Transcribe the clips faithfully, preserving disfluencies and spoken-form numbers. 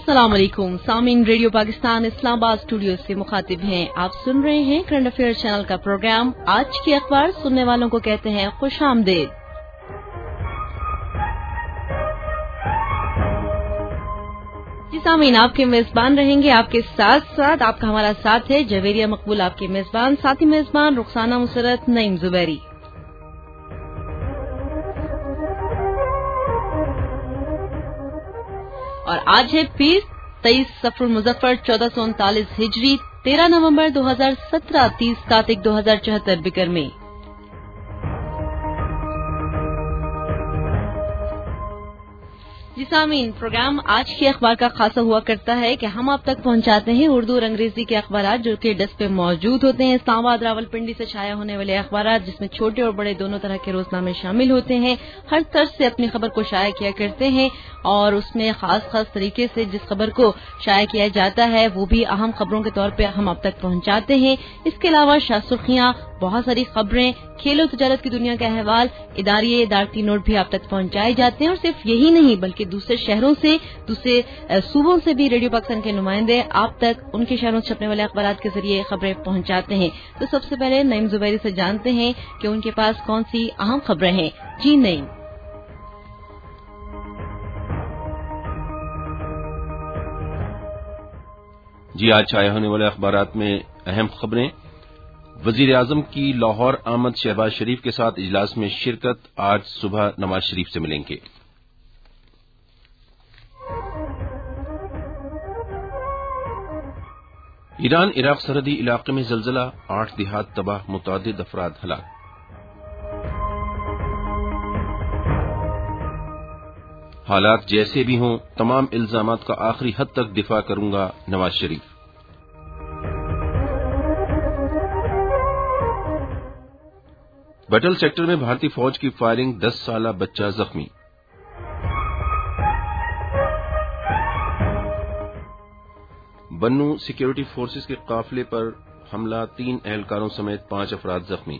अस्सलाम वालेकुम सामीन, रेडियो पाकिस्तान इस्लामाबाद स्टूडियो से मुखातिब हैं। आप सुन रहे हैं करंट अफेयर चैनल का प्रोग्राम आज के अखबार। सुनने वालों को कहते हैं खुश आमदेद। जी सामीन, आपके मेजबान रहेंगे आपके साथ साथ। आपका हमारा साथ है जवेरिया मकबूल, आपके मेजबान, साथी मेजबान रुखसाना मुसरत, नईम जुबैरी। और आज है पीर तेईस सफरुल मुजफ्फर चौदह सौ उनतालीस हिजरी, तेरह नवंबर दो हजार सत्रह, तीस कार्तिक दो हजार चौहत्तर बिकर में। जी सामीन, प्रोग्राम आज के अखबार का खासा हुआ करता है कि हम आप तक पहुंचाते हैं उर्दू और अंग्रेजी के अखबार जो कि डेस्क पे मौजूद होते हैं। इस्लामाबाद रावलपिंडी से छाया होने वाले अखबार जिसमें छोटे और बड़े दोनों तरह के रोजनामे शामिल होते हैं, हर तरह से अपनी खबर को शाया किया करते हैं और उसमें खास खास तरीके से जिस खबर को शाया किया जाता है वो भी अहम खबरों के तौर पर हम आप तक पहुंचाते हैं। इसके अलावा शासुर्खियां, बहुत सारी खबरें, खेलों तजारत की दुनिया का अहवाल, इदारी इदारती नोट भी आप तक पहुंचाए जाते हैं। और सिर्फ यही नहीं बल्कि दूसरे शहरों से, दूसरे सूबों से भी रेडियो पाकिस्तान के नुमाइंदे आप तक उनके शहरों से छपने वाले अखबार के जरिए खबरें पहुंचाते हैं। तो सबसे पहले नईम जुबैरी से जानते हैं कि उनके पास कौन सी अहम खबरें हैं। जी नईम। जी, आज छाए होने वाले अखबारात में अहम खबरें। वजीर आजम की लाहौर आमद शहबाज शरीफ के साथ इजलास में शिरकत, आज सुबह नवाज शरीफ से मिलेंगे। ईरान इराक सरहदी इलाके में जलजला, आठ देहात तबाह, मुतअद्दिद अफराद हलाक। हालात जैसे भी हों तमाम इल्जामात का आखिरी हद तक दिफा करूंगा, नवाज शरीफ। बटल सेक्टर में भारतीय फौज की फायरिंग, दस साला बच्चा जख्मी। बन्नू सिक्योरिटी फोर्सेस के काफिले पर हमला, तीन एहलकारों समेत पांच अफराद जख्मी।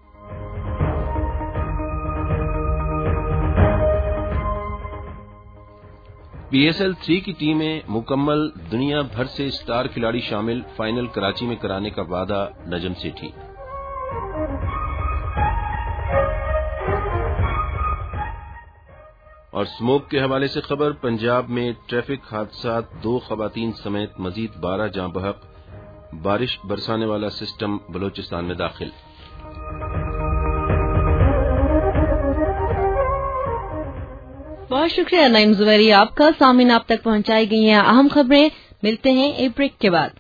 पीएसएल थ्री की टीमें मुकम्मल, दुनिया भर से स्टार खिलाड़ी शामिल, फाइनल कराची में कराने का वादा, नजम सेठी। और स्मोक के हवाले से खबर, पंजाब में ट्रैफिक हादसा, दो खवातीन समेत मजीद बारह जाँ बहक, बारिश बरसाने वाला सिस्टम बलोचिस्तान में दाखिल। बहुत शुक्रिया नईम जुबैरी आपका। सामीन, आप तक पहुंचाई गई हैं अहम खबरें। मिलते हैं एक ब्रेक के बाद।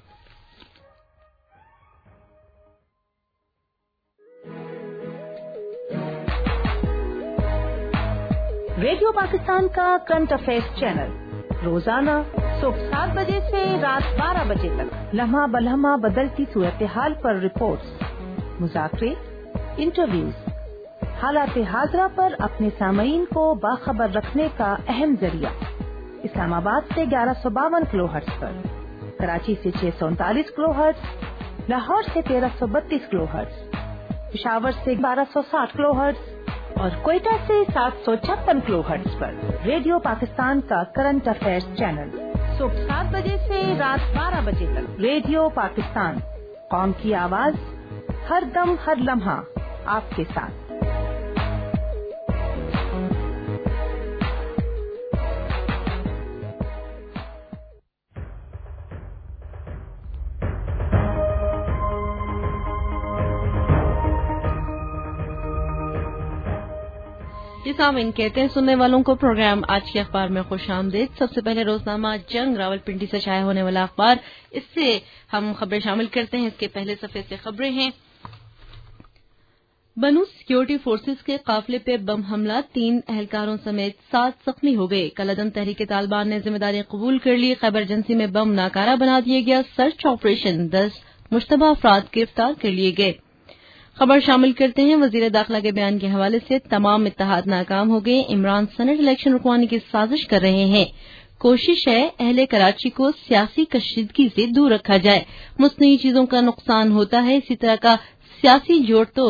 रेडियो पाकिस्तान का करंट अफेयर्स चैनल रोजाना सुबह सात बजे से रात बारह बजे तक लम्हा बलम्हा बदलती सूरत हाल पर रिपोर्ट्स, मुज़ाकरे, इंटरव्यूज, हालात हाजरा पर अपने सामईन को बाखबर रखने का अहम जरिया। इस्लामाबाद से ग्यारह सौ बावन किलो हर्ट्ज पर, कराची से छह सौ उनतालीस किलो हर्ट्ज, लाहौर से तेरह सौ बत्तीस किलो हर्ट्ज, पेशावर से बारह सौ साठ किलो हर्ट्ज और कोयटा से सात सौ छप्पन किलो हर्ट्ज पर रेडियो पाकिस्तान का करंट अफेयर्स चैनल सुबह सात बजे से रात बारह बजे तक। रेडियो पाकिस्तान, कौम की आवाज, हर दम हर लम्हा आपके साथ। जी सामीन, कहते हैं सुनने वालों को प्रोग्राम आज के अखबार में खुश आमदेद। सबसे पहले रोजनामा जंग रावलपिंडी से छाया होने वाला अखबार, इससे हम खबरें शामिल करते हैं। इसके पहले सफे से खबरें हैं। बन्नू सिक्योरिटी फोर्सेस के काफिले पे बम हमला, तीन एहलकारों समेत सात जख्मी हो गए। कलअदम तहरीक तालिबान ने जिम्मेदारी कबूल कर ली। खैबर एजेंसी में बम नाकारा बना दिया गया। सर्च ऑपरेशन, दस मुश्तबा अफराद गिरफ्तार कर लिए गए। खबर शामिल करते हैं वजीर दाखिला के बयान के हवाले से, तमाम इत्तेहाद नाकाम हो गए। इमरान सेनेट इलेक्शन रुकवाने की साजिश कर रहे हैं। कोशिश है अहले कराची को सियासी कशीदगी से दूर रखा जाए। मुस्नई चीजों का नुकसान होता है, इसी तरह का सियासी जोड़ तोड़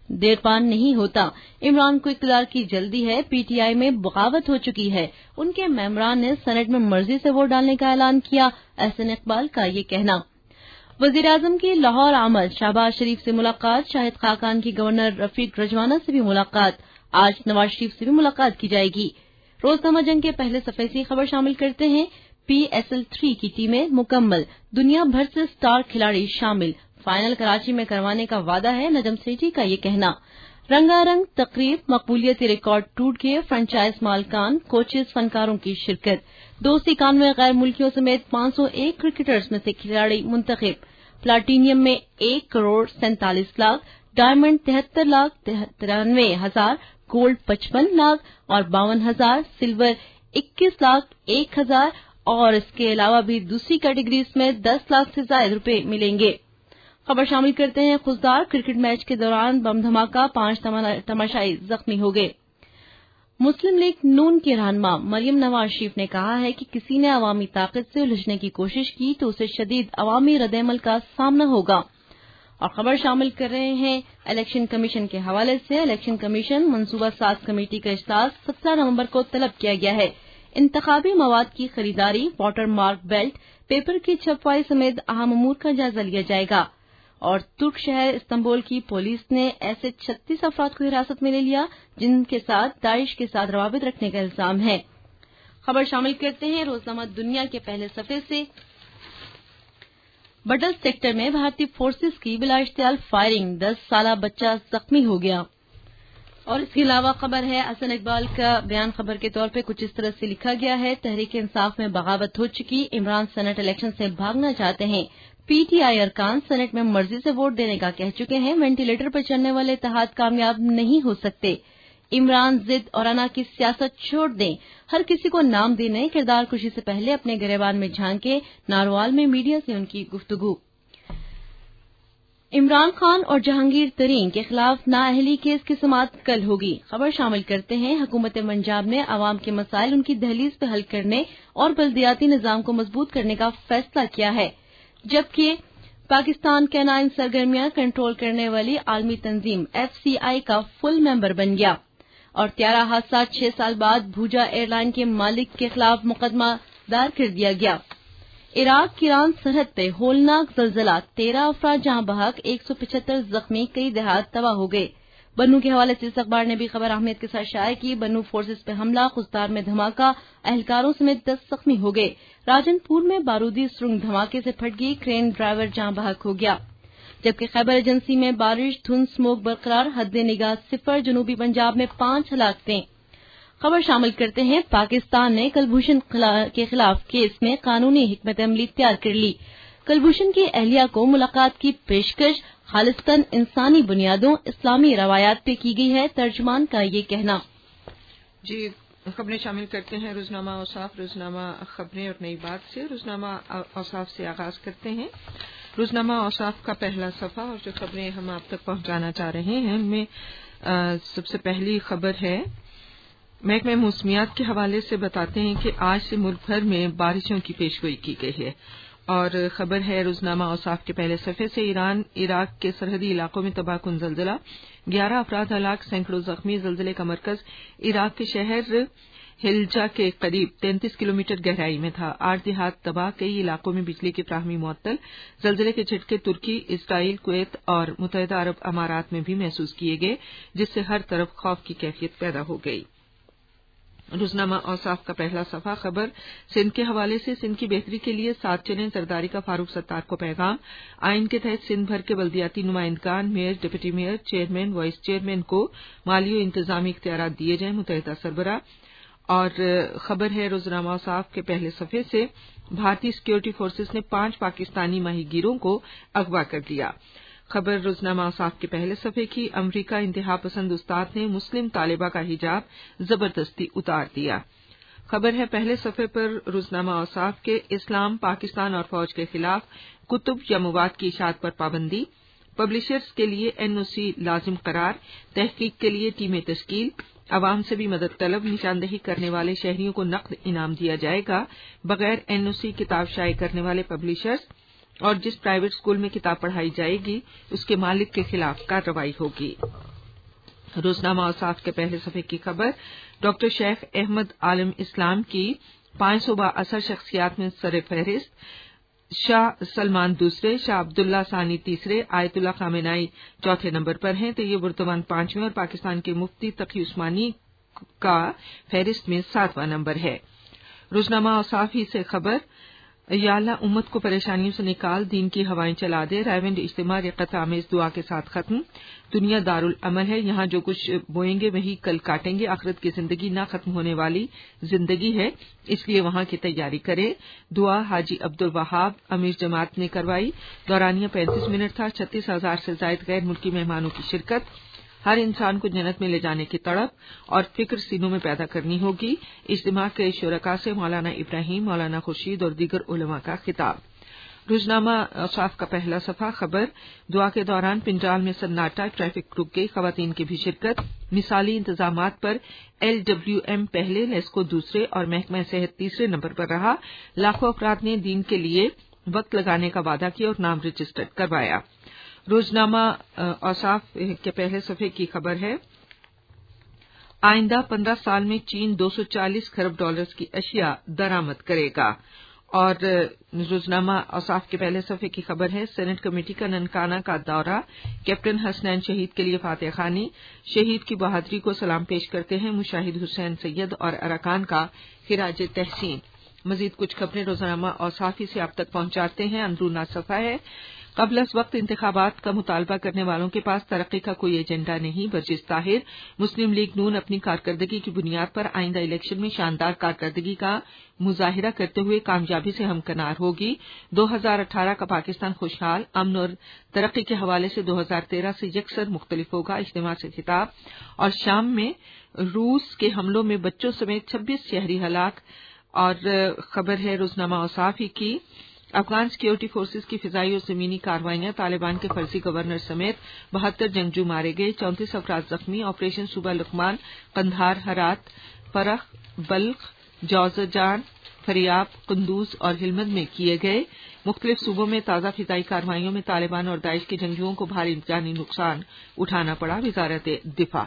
دیر پان نہیں ہوتا، عمران کو اقتدار کی جلدی ہے، پی ٹی آئی میں بغاوت ہو چکی ہے، ان کے ممبران نے سینٹ میں مرضی سے ووٹ ڈالنے کا اعلان کیا، احسن اقبال کا یہ کہنا۔ وزیر اعظم کی لاہور آمد، شہباز شریف سے ملاقات، شاہد خاقان کی گورنر رفیق رجوانہ سے بھی ملاقات، آج نواز شریف سے بھی ملاقات کی جائے گی۔ روزنامہ جنگ کے پہلے صفحے سے خبر شامل کرتے ہیں، پی ایس ایل تھری کی ٹیمیں مکمل، دنیا بھر سے سٹار کھلاڑی شامل، فائنل کراچی میں کروانے کا وعدہ ہے، نجم سیٹھی کا یہ کہنا۔ رنگا رنگ تقریب، مقبولیتی ریکارڈ ٹوٹ گئے، فرنچائز مالکان، کوچز، فنکاروں کی شرکت، دو سو اکانوے غیر ملکیوں سمیت پانچ سو ایک کرکٹرز میں سے کھلاڑی منتخب، پلاٹینیم میں ایک کروڑ سینتالیس لاکھ، ڈائمنڈ تہتر لاکھ ترانوے ہزار، گولڈ پچپن لاکھ اور باون ہزار، سلور اکیس لاکھ ایک ہزار اور اس کے علاوہ بھی دوسری کیٹیگریز میں دس لاکھ سے زائد روپے ملیں گے۔ خبر شامل کرتے ہیں، خضدار کرکٹ میچ کے دوران بم دھماکہ، پانچ تماشائی زخمی ہو گئے۔ مسلم لیگ نون کی رہنما مریم نواز شریف نے کہا ہے کہ کسی نے عوامی طاقت سے الجھنے کی کوشش کی تو اسے شدید عوامی رد عمل کا سامنا ہوگا۔ اور خبر شامل کر رہے ہیں الیکشن کمیشن کے حوالے سے، الیکشن کمیشن منصوبہ ساز کمیٹی کا اجلاس سترہ نومبر کو طلب کیا گیا ہے۔ انتخابی مواد کی خریداری، واٹر مارک بیلٹ، پیپر کی چھپوائی سمیت اہم امور کا جائزہ لیا جائے گا۔ اور ترک شہر استنبول کی پولیس نے ایسے چھتیس افراد کو حراست میں لے لیا جن کے ساتھ داعش کے ساتھ روابط رکھنے کا الزام ہے۔ خبر شامل کرتے ہیں روزنامہ دنیا کے پہلے صفحے سے، بٹل سیکٹر میں بھارتی فورسز کی بلا اشتعال فائرنگ، دس سالہ بچہ زخمی ہو گیا۔ اور اس کے علاوہ خبر ہے، احسن اقبال کا بیان خبر کے طور پہ کچھ اس طرح سے لکھا گیا ہے، تحریک انصاف میں بغاوت ہو چکی، عمران سینٹ الیکشن سے بھاگنا چاہتے ہیں، پی ٹی آئی ارکان سینٹ میں مرضی سے ووٹ دینے کا کہہ چکے ہیں، وینٹیلیٹر پر چلنے والے اتحاد کامیاب نہیں ہو سکتے، عمران ضد اور انا کی سیاست چھوڑ دیں، ہر کسی کو نام دینے، کردار کشی سے پہلے اپنے گریبان میں جھانکے، ناروال میں میڈیا سے ان کی گفتگو۔ عمران خان اور جہانگیر ترین کے خلاف نااہلی کیس کی سماعت کل ہوگی۔ خبر شامل کرتے ہیں، حکومت پنجاب نے عوام کے مسائل ان کی دہلیز پہ حل کرنے اور بلدیاتی نظام کو مضبوط کرنے کا فیصلہ کیا ہے، جبکہ پاکستان کینائن سرگرمیاں کنٹرول کرنے والی عالمی تنظیم ایف سی آئی کا فل ممبر بن گیا۔ اور طیارہ حادثہ، چھ سال بعد بھوجا ایئر لائن کے مالک کے خلاف مقدمہ دائر کر دیا گیا۔ عراق کی ایران سرحد پہ ہولناک زلزلہ، تیرہ افراد جہاں بحق، ایک سو پچہتر زخمی، کئی دیہات تباہ ہو گئے۔ بنو کے حوالے سے اس اخبار نے بھی خبر اہمیت کے ساتھ شائع کی، بنو فورسز پہ حملہ، خضدار میں دھماکہ، اہلکاروں سمیت دس زخمی ہو گئے۔ راجن پور میں بارودی سرنگ دھماکے سے پھٹ گئی، کرین ڈرائیور جہاں بحق ہو گیا۔ جبکہ خیبر ایجنسی میں بارش، دھند، اسموک برقرار، حد نگاہ صفر، جنوبی پنجاب میں پانچ ہلاکتیں۔ خبر شامل کرتے ہیں، پاکستان نے کلبھوشن کے خلاف کیس میں قانونی حکمت عملی تیار کر لی، کلبھوشن کی اہلیہ کو ملاقات کی پیشکش، خالصتاً انسانی بنیادوں، اسلامی روایات پہ کی گئی ہے، ترجمان کا یہ کہنا۔ جی خبریں شامل کرتے ہیں روزنامہ اوصاف، روزنامہ خبریں اور نئی بات سے۔ روزنامہ اوصاف سے آغاز کرتے ہیں۔ روزنامہ اوصاف کا پہلا صفحہ اور جو خبریں ہم آپ تک پہنچانا چاہ رہے ہیں ان میں سب سے پہلی خبر ہے، محکمہ موسمیات کے حوالے سے بتاتے ہیں کہ آج سے ملک بھر میں بارشوں کی پیشگوئی کی گئی ہے۔ اور خبر ہے روزنامہ اوصاف کے پہلے صفحے سے، ایران عراق کے سرحدی علاقوں میں تباہ کن زلزلہ، گیارہ افراد ہلاک، سینکڑوں زخمی، زلزلے کا مرکز عراق کے شہر ہلجا کے قریب تینتیس کلومیٹر گہرائی میں تھا، آٹھ دیہات تباہ، کئی علاقوں میں بجلی کی فراہمی معطل، زلزلے کے جھٹکے ترکی، اسرائیل، کویت اور متحدہ عرب امارات میں بھی محسوس کیے گئے، جس سے ہر طرف خوف کی کیفیت پیدا ہو گئی۔ روزنامہ اوصاف کا پہلا صفحہ خبر سندھ کے حوالے سے، سندھ کی بہتری کے لیے ساتھ چلیں، زرداری کا فاروق ستار کو پیغام، آئین کے تحت سندھ بھر کے بلدیاتی نمائندگان، mayor, deputy mayor, chairman, vice chairman کو مالی و انتظامی اختیارات دیے جائیں، متحدہ سربراہ۔ اور خبر ہے روزنامہ اوصاف کے پہلے صفحے سے، بھارتی سیکورٹی فورسز نے پانچ پاکستانی ماہی گیروں کو اغوا کر لیا۔ خبر روزنامہ اوصاف کے پہلے صفحے کی، امریکہ انتہا پسند استاد نے مسلم طالبہ کا حجاب زبردستی اتار دیا۔ خبر ہے پہلے صفحے پر روزنامہ اوصاف کے، اسلام، پاکستان اور فوج کے خلاف کتب یا مواد کی اشاعت پر پابندی، پبلشرز کے لیے این او سی لازم قرار، تحقیق کے لیے ٹیمیں تشکیل، عوام سے بھی مدد طلب، نشاندہی کرنے والے شہریوں کو نقد انعام دیا جائے گا، بغیر این او سی کتاب شائع کرنے والے پبلشرز اور جس پرائیویٹ اسکول میں کتاب پڑھائی جائے گی اس کے مالک کے خلاف کارروائی ہوگی۔ روزنامہ اوصاف کے پہلے صفحے کی خبر، ڈاکٹر شیخ احمد عالم اسلام کی پانچ سو با اثر شخصیات میں سر فہرست، شاہ سلمان دوسرے، شاہ عبداللہ ثانی تیسرے، آیت اللہ خامنائی چوتھے نمبر پر ہیں، طیب برتمان پانچویں اور پاکستان کے مفتی تقی عثمانی کا فہرست میں ساتواں نمبر ہے۔ روزنامہ اوصاف ہی سے خبر، یا اللہ امت کو پریشانیوں سے نکال، دین کی ہوائیں چلا دے، رائیونڈ اجتماع رقت آمیز دعا کے ساتھ ختم، دنیا دارالعمل ہے، یہاں جو کچھ بوئیں گے وہی کل کاٹیں گے، آخرت کی زندگی نہ ختم ہونے والی زندگی ہے، اس لیے وہاں کی تیاری کرے، دعا حاجی عبدالوہاب امیر جماعت نے کروائی، دورانیہ پینتیس منٹ تھا، چھتیس ہزار سے زائد غیر ملکی مہمانوں کی شرکت، ہر انسان کو جنت میں لے جانے کی تڑپ اور فکر سینوں میں پیدا کرنی ہوگی، اجتماع کے شرکاء سے مولانا ابراہیم، مولانا خورشید اور دیگر علماء کا خطاب۔ روزنامہ اوصاف کا پہلا صفحہ خبر، دعا کے دوران پنجال میں سناٹا، ٹریفک رک گئی، خواتین کی بھی شرکت، مثالی انتظامات پر ایل ڈبلیو ایم پہلے، لیسکو دوسرے اور محکمہ صحت تیسرے نمبر پر رہا، لاکھوں افراد نے دین کے لیے وقت لگانے کا وعدہ کیا اور نام رجسٹرڈ کروایا۔ روزنامہ اوصاف کے پہلے صفحے کی خبر ہے، آئندہ پندرہ سال میں چین دو سو چالیس کھرب ڈالرز کی اشیاء درآمد کرے گا، اور روزنامہ اوصاف کے پہلے صفحے کی خبر ہے، سینٹ کمیٹی کا ننکانہ کا دورہ، کیپٹن حسنین شہید کے لیے فاتح خوانی، شہید کی بہادری کو سلام پیش کرتے ہیں مشاہد حسین سید اور ارکان کا خراج تحسین۔ مزید کچھ خبریں روزنامہ اوصاف ہی سے آپ تک پہنچاتے ہیں۔ اندرونہ صفحہ ہے، قبل از وقت انتخابات کا مطالبہ کرنے والوں کے پاس ترقی کا کوئی ایجنڈا نہیں، برجس طاہر۔ مسلم لیگ نون اپنی کارکردگی کی بنیاد پر آئندہ الیکشن میں شاندار کارکردگی کا مظاہرہ کرتے ہوئے کامیابی سے ہمکنار ہوگی۔ دو ہزار اٹھارہ کا پاکستان خوشحال، امن اور ترقی کے حوالے سے دو ہزار تیرہ سے یکسر مختلف ہوگا، اجتماع سے خطاب۔ اور شام میں روس کے حملوں میں بچوں سمیت چھبیس شہری ہلاک، اور خبر ہے روزنامہ اوصاف ہی کی، افغان سیکورٹی فورسز کی فضائی اور زمینی کارروائیاں، طالبان کے فرضی گورنر سمیت بہتر جنگجو مارے گئے، چونتیس افراد زخمی، آپریشن صوبہ لقمان، قندھار، ہرات، فرخ، بلخ، جوزجان، فریاب، قندوز اور ہلمند میں کیے گئے۔ مختلف صوبوں میں تازہ فضائی کارروائیوں میں طالبان اور داعش کے جنگجوؤں کو بھاری جانی نقصان اٹھانا پڑا، وزارت دفاع۔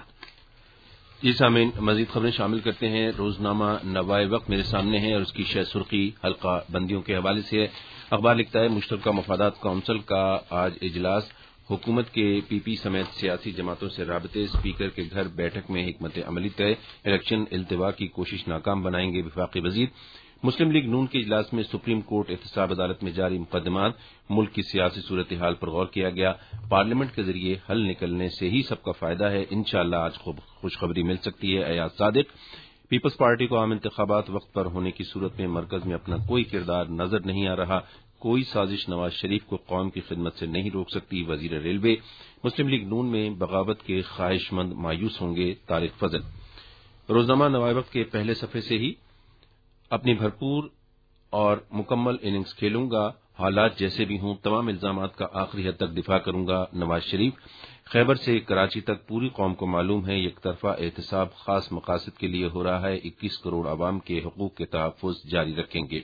جی سامعین، مزید خبریں شامل کرتے ہیں۔ روزنامہ نوائے وقت میرے سامنے ہے اور اس کی شہ سرخی حلقہ بندیوں کے حوالے سے ہے۔ اخبار لکھتا ہے، مشترکہ مفادات کونسل کا آج اجلاس، حکومت کے پی پی سمیت سیاسی جماعتوں سے رابطے، اسپیکر کے گھر بیٹھک میں حکمت عملی طے، الیکشن التوا کی کوشش ناکام بنائیں گے وفاقی وزیر۔ مسلم لیگ نون کے اجلاس میں سپریم کورٹ احتساب عدالت میں جاری مقدمات، ملک کی سیاسی صورتحال پر غور کیا گیا، پارلیمنٹ کے ذریعے حل نکلنے سے ہی سب کا فائدہ ہے، انشاءاللہ آج خوشخبری مل سکتی ہے۔ ایاز صادق، پیپلز پارٹی کو عام انتخابات وقت پر ہونے کی صورت میں مرکز میں اپنا کوئی کردار نظر نہیں آ رہا، کوئی سازش نواز شریف کو قوم کی خدمت سے نہیں روک سکتی، وزیر ریلوے۔ مسلم لیگ نون میں بغاوت کے خواہش مند مایوس ہوں گے، طارق فضل۔ روزنامہ نوائے وقت کے پہلے صفحے سے ہی، اپنی بھرپور اور مکمل اننگز کھیلوں گا، حالات جیسے بھی ہوں، تمام الزامات کا آخری حد تک دفاع کروں گا، نواز شریف۔ خیبر سے کراچی تک پوری قوم کو معلوم ہے، یک طرفہ احتساب خاص مقاصد کے لیے ہو رہا ہے، اکیس کروڑ عوام کے حقوق کے تحفظ جاری رکھیں گے۔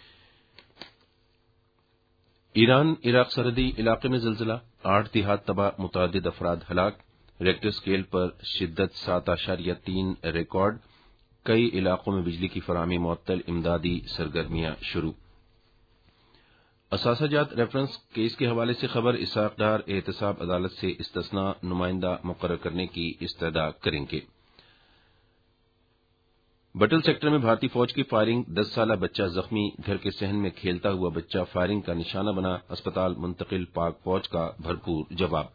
ایران عراق سرحدی علاقے میں زلزلہ، آٹھ دیہات تباہ، متعدد افراد ہلاک، ریکٹر اسکیل پر شدت سات اشاریہ تین ریکارڈ، کئی علاقوں میں بجلی کی فراہمی معطل، امدادی سرگرمیاں شروع۔ اثاثہ جات ریفرنس کیس کے حوالے سے خبر، اسحاق ڈار احتساب عدالت سے استثناء نمائندہ مقرر کرنے کی استدعا کریں گے۔ بٹل سیکٹر میں بھارتی فوج کی فائرنگ، دس سالہ بچہ زخمی، گھر کے صحن میں کھیلتا ہوا بچہ فائرنگ کا نشانہ بنا، اسپتال منتقل، پاک فوج کا بھرپور جواب۔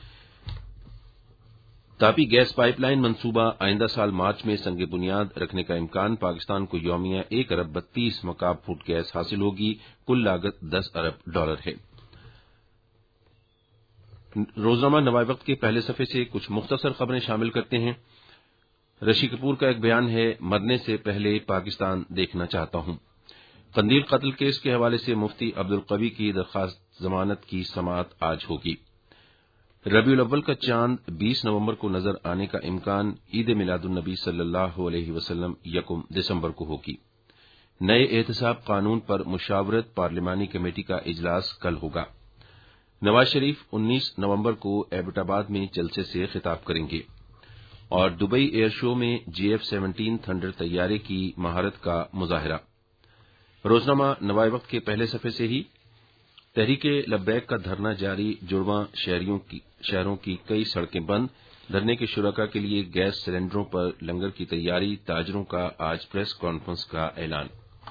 تاپی گیس پائپ لائن منصوبہ آئندہ سال مارچ میں سنگ بنیاد رکھنے کا امکان، پاکستان کو یومیہ ایک ارب بتیس مکعب فٹ گیس حاصل ہوگی، کل لاگت دس ارب ڈالر ہے۔ روزنامہ نوائے وقت کے پہلے صفحے سے کچھ مختصر خبریں شامل کرتے ہیں۔ رشی کپور کا ایک بیان ہے، مرنے سے پہلے پاکستان دیکھنا چاہتا ہوں۔ قندیل قتل کیس کے حوالے سے مفتی عبدالقوی کی درخواست ضمانت کی سماعت آج ہوگی۔ ربیع الاول کا چاند بیس نومبر کو نظر آنے کا امکان، عید میلاد النبی صلی اللہ علیہ وسلم یکم دسمبر کو ہوگی۔ نئے احتساب قانون پر مشاورت پارلیمانی کمیٹی کا اجلاس کل ہوگا۔ نواز شریف انیس نومبر کو ایبٹ آباد میں جلسے سے خطاب کریں گے۔ اور دبئی ایئر شو میں جی ایف سیونٹین تھنڈر طیارے کی مہارت کا مظاہرہ۔ روزنامہ نوائے وقت کے پہلے صفحے سے ہی تحریک لبیک کا دھرنا جاری، جڑواں شہریوں کی شہروں کی کئی سڑکیں بند، دھرنے کے شرکاء کے لیے گیس سلنڈروں پر لنگر کی تیاری، تاجروں کا آج پریس کانفرنس کا اعلان۔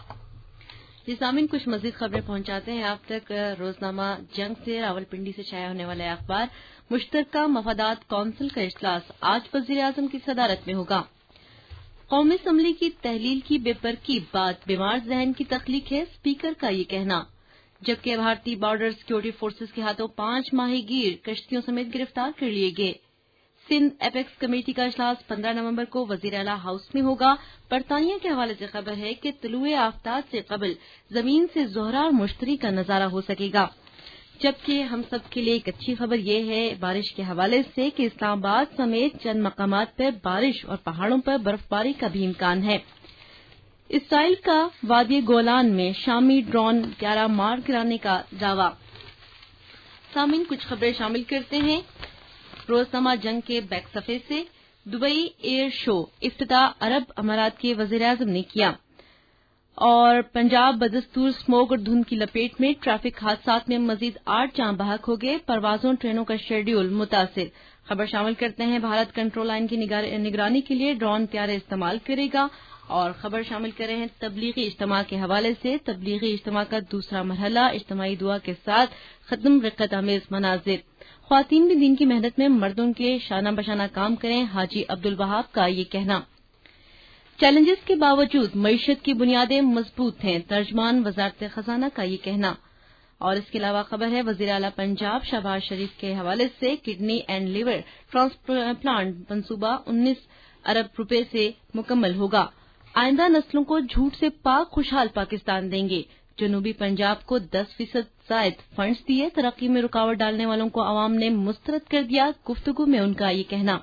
جی سامعین، کچھ مزید خبریں پہنچاتے ہیں آپ تک۔ روزنامہ جنگ سے راولپنڈی سے شائع ہونے والا اخبار مشترکہ مفادات کونسل کا اجلاس آج وزیر اعظم کی صدارت میں ہوگا۔ قومی اسمبلی کی تحلیل کی بے پر کی بات بیمار ذہن کی تخلیق ہے، اسپیکر کا یہ کہنا، جبکہ بھارتی بارڈر سیکورٹی فورسز کے ہاتھوں پانچ ماہی گیر کشتیوں سمیت گرفتار کر لیے گئے۔ سندھ ایپیکس کمیٹی کا اجلاس پندرہ نومبر کو وزیر اعلیٰ ہاؤس میں ہوگا۔ برطانیہ کے حوالے سے خبر ہے کہ طلوع آفتاب سے قبل زمین سے زہرہ اور مشتری کا نظارہ ہو سکے گا، جبکہ ہم سب کے لیے ایک اچھی خبر یہ ہے بارش کے حوالے سے کہ اسلام آباد سمیت چند مقامات پر بارش اور پہاڑوں پر برف باری کا بھی امکان ہے۔ اسرائیل کا وادی گولان میں شامی ڈرون گیارہ مار گرانے کا دعویٰ۔ سامعین، کچھ خبریں شامل کرتے ہیں روزنامہ جنگ کے بیک صفحے سے۔ دبئی ایئر شو افتتاح عرب امارات کے وزیر اعظم نے کیا، اور پنجاب بدستور اسموگ اور دھند کی لپیٹ میں، ٹریفک حادثات میں مزید آٹھ جاں بحق ہو گئے، پروازوں ٹرینوں کا شیڈول متاثر۔ خبر شامل کرتے ہیں بھارت کنٹرول لائن کی نگرانی کے لیے ڈرون طیارے استعمال کرے گا، اور خبر شامل کر رہے ہیں تبلیغی اجتماع کے حوالے سے۔ تبلیغی اجتماع کا دوسرا مرحلہ، اجتماعی دعا کے ساتھ ختم رقت آمیز مناظر۔ خواتین بھی دین کی محنت میں مردوں کے شانہ بشانہ کام کریں، حاجی عبدالوہاب کا یہ کہنا۔ چیلنجز کے باوجود معیشت کی بنیادیں مضبوط ہیں، ترجمان وزارت خزانہ کا یہ کہنا۔ اور اس کے علاوہ خبر ہے وزیر اعلیٰ پنجاب شہباز شریف کے حوالے سے کڈنی اینڈ لیور ٹرانسپلانٹ منصوبہ انیس ارب روپے سے مکمل ہوگا۔ آئندہ نسلوں کو جھوٹ سے پاک خوشحال پاکستان دیں گے۔ جنوبی پنجاب کو دس فیصد زائد فنڈز دیے، ترقی میں رکاوٹ ڈالنے والوں کو عوام نے مسترد کر دیا، گفتگو میں ان کا یہ کہنا۔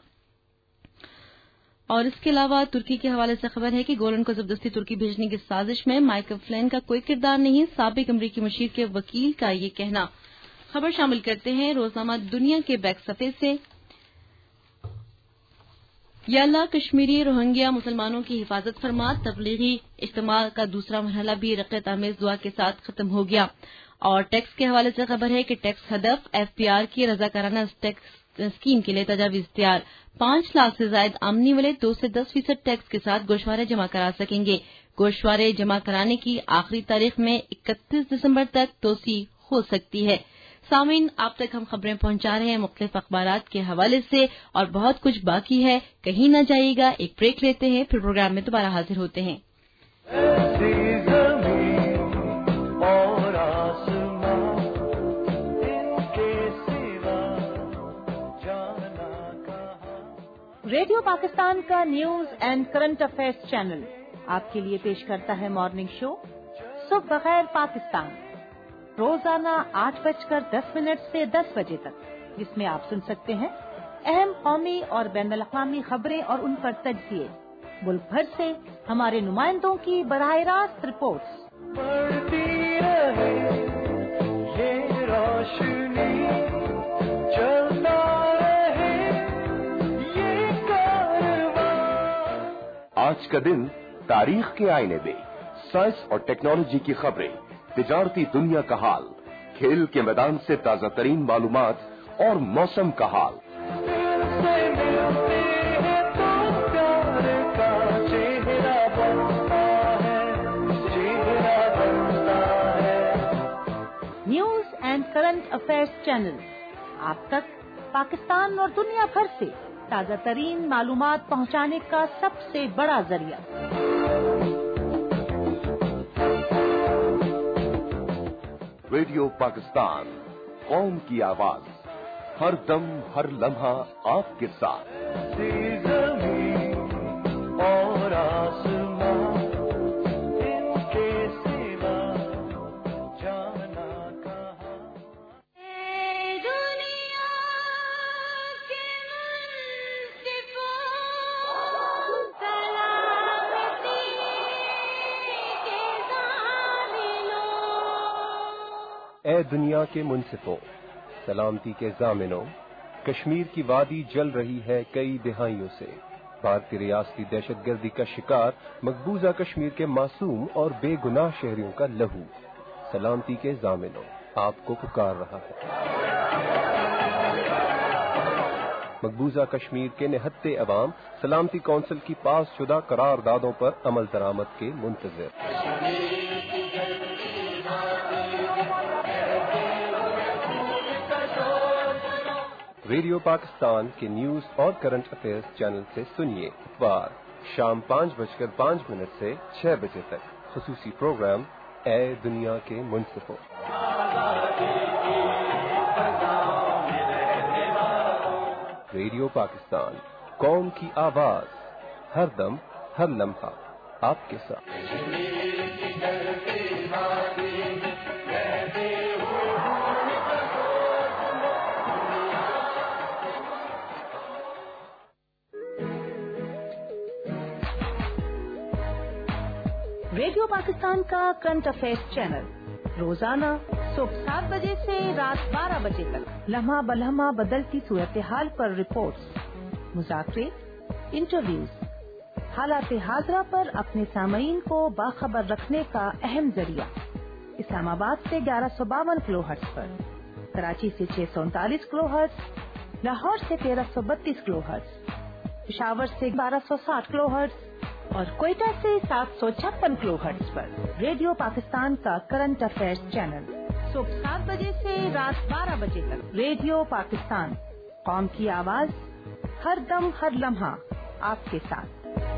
اور اس کے علاوہ ترکی کے حوالے سے خبر ہے کہ گولن کو زبردستی ترکی بھیجنے کی سازش میں مائیکل فلین کا کوئی کردار نہیں، سابق امریکی مشیر کے وکیل کا یہ کہنا۔ خبر شامل کرتے ہیں روزنامہ دنیا کے بیک صفحے سے۔ یا اللہ کشمیری روہنگیا مسلمانوں کی حفاظت فرما، تبلیغی اجتماع کا دوسرا مرحلہ بھی رقت آمیز دعا کے ساتھ ختم ہو گیا۔ اور ٹیکس کے حوالے سے خبر ہے کہ ٹیکس ہدف ایف پی آر کی رضاکارانہ ٹیکس اسکیم کے لیے تجاویز تیار، پانچ لاکھ سے زائد آمدنی والے دو سے دس فیصد ٹیکس کے ساتھ گوشوارے جمع کرا سکیں گے۔ گوشوارے جمع کرانے کی آخری تاریخ میں اکتیس دسمبر تک توسیع ہو سکتی ہے۔ سامعین، آپ تک ہم خبریں پہنچا رہے ہیں مختلف اخبارات کے حوالے سے، اور بہت کچھ باقی ہے، کہیں نہ جائیے گا، ایک بریک لیتے ہیں، پھر پروگرام میں دوبارہ حاضر ہوتے ہیں۔ ریڈیو پاکستان کا news and current affairs channel آپ کے لیے پیش کرتا ہے مارننگ شو صبح بخیر پاکستان، روزانہ آٹھ بج کر دس منٹ سے دس بجے تک، جس میں آپ سن سکتے ہیں اہم قومی اور بین الاقوامی خبریں اور ان پر تجزیے، ملک بھر سے ہمارے نمائندوں کی براہ راست رپورٹس۔ آج کا دن تاریخ کے آئینے میں، سائنس اور ٹیکنالوجی کی خبریں، تجارتی دنیا کا حال، کھیل کے میدان سے تازہ ترین معلومات اور موسم کا حال۔ News and current affairs channel آپ تک پاکستان اور دنیا بھر سے تازہ ترین معلومات پہنچانے کا سب سے بڑا ذریعہ۔ ریڈیو پاکستان، قوم کی آواز، ہر دم ہر لمحہ آپ کے ساتھ۔ اور آسمان ان کے سوا جانا کہاں۔ اے دنیا کے منصفوں، سلامتی کے ضامنوں، کشمیر کی وادی جل رہی ہے کئی دہائیوں سے. بھارتی ریاستی دہشت گردی کا شکار مقبوضہ کشمیر کے معصوم اور بے گناہ شہریوں کا لہو سلامتی کے ضامنوں آپ کو پکار رہا ہے. مقبوضہ کشمیر کے نہتے عوام سلامتی کونسل کی پاس شدہ قراردادوں پر عمل درآمد کے منتظر. ریڈیو پاکستان کے نیوز اور کرنٹ افیئرز چینل سے سنیے اخبار شام پانچ بج کر پانچ منٹ سے چھ بجے تک خصوصی پروگرام اے دنیا کے منصفوں. ریڈیو پاکستان قوم کی آواز ہر دم ہر لمحہ آپ کے ساتھ. ریڈیو پاکستان کا کرنٹ افیئرز چینل روزانہ صبح سات بجے سے رات بارہ بجے تک لمحہ بلمحہ بدلتی صورتحال پر رپورٹس، مذاکرے، انٹرویوز، حالات حاضرہ پر اپنے سامعین کو باخبر رکھنے کا اہم ذریعہ. اسلام آباد سے گیارہ سو باون کلو ہرٹز پر، کراچی سے چھ سو انتالیس کلو ہرٹز، لاہور سے تیرہ سو بتیس کلو ہرٹز، پشاور سے بارہ سو ساٹھ کلو ہرٹز اور کوئٹہ سے سات سو چھپن کلو ہرٹز پر ریڈیو پاکستان کا کرنٹ افیئرز چینل صبح سات بجے سے رات بارہ بجے تک. ریڈیو پاکستان قوم کی آواز ہر دم ہر لمحہ آپ کے ساتھ.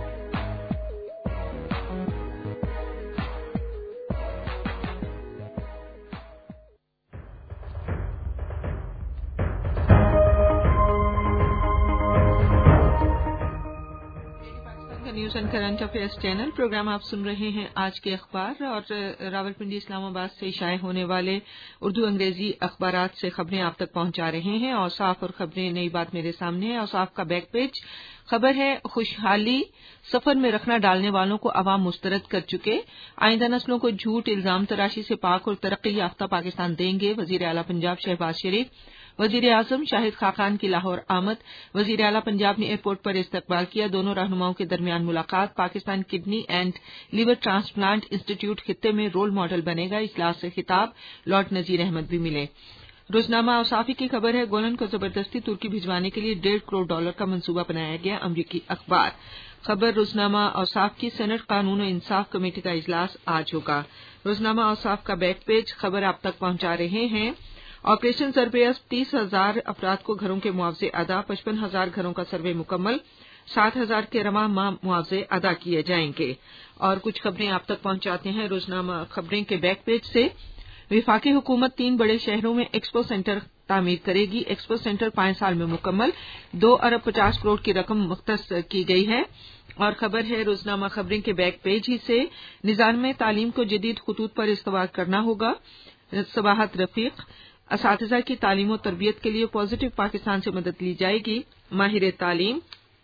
News and current affairs channel programme آپ سن رہے ہیں. آج کے اخبار اور راولپنڈی اسلام آباد سے شائع ہونے والے اردو انگریزی اخبارات سے خبریں آپ تک پہنچا رہے ہیں. اوصاف اور خبریں نئی بات میرے سامنے ہے. اوصاف کا بیک پیج خبر ہے خوشحالی سفر میں رکھنا ڈالنے والوں کو عوام مسترد کر چکے، آئندہ نسلوں کو جھوٹ الزام تراشی سے پاک اور ترقی یافتہ پاکستان دیں گے. وزیر اعلیٰ پنجاب شہباز شریف. وزیر اعظم شاہد خاقان کی لاہور آمد. وزیر اعلیٰ پنجاب نے ایئرپورٹ پر استقبال کیا. دونوں رہنماؤں کے درمیان ملاقات. Pakistan kidney and liver transplant institute خطے میں رول ماڈل بنے گا. اجلاس سے خطاب. لارڈ نذیر احمد بھی ملے. روزنامہ اوصافی کی خبر ہے گولن کو زبردستی ترکی بھجوانے کے لیے ڈیڑھ کروڑ ڈالر کا منصوبہ بنایا گیا. امریکی اخبار خبر روزنامہ اوصاف کی سینٹ قانون و انصاف کمیٹی کا اجلاس آج ہوگا. روزنامہ اوصاف کا بیک پیج خبر آپ تک پہنچا رہے ہیں. آپریشن سرپیس تیس ہزار افراد کو گھروں کے معاوضے ادا. پچپن ہزار گھروں کا سروے مکمل. سات ہزار کے رواں ماہ معاوضے ادا کیے جائیں گے. اور کچھ خبریں آپ تک پہنچاتے ہیں روزنامہ خبریں کے بیک پیج سے. وفاقی حکومت تین بڑے شہروں میں ایکسپو سینٹر تعمیر کرے گی. ایکسپو سینٹر پانچ سال میں مکمل. دو ارب پچاس کروڑ کی رقم مختص کی گئی ہے. اور خبر ہے روزنامہ خبریں کے بیک پیج ہی سے نظام میں تعلیم کو جدید خطوط پر استوار کرنا ہوگا. صباحت رفیق. اساتذہ کی تعلیم و تربیت کے لیے پازیٹو پاکستان سے مدد لی جائے گی. ماہر تعلیم.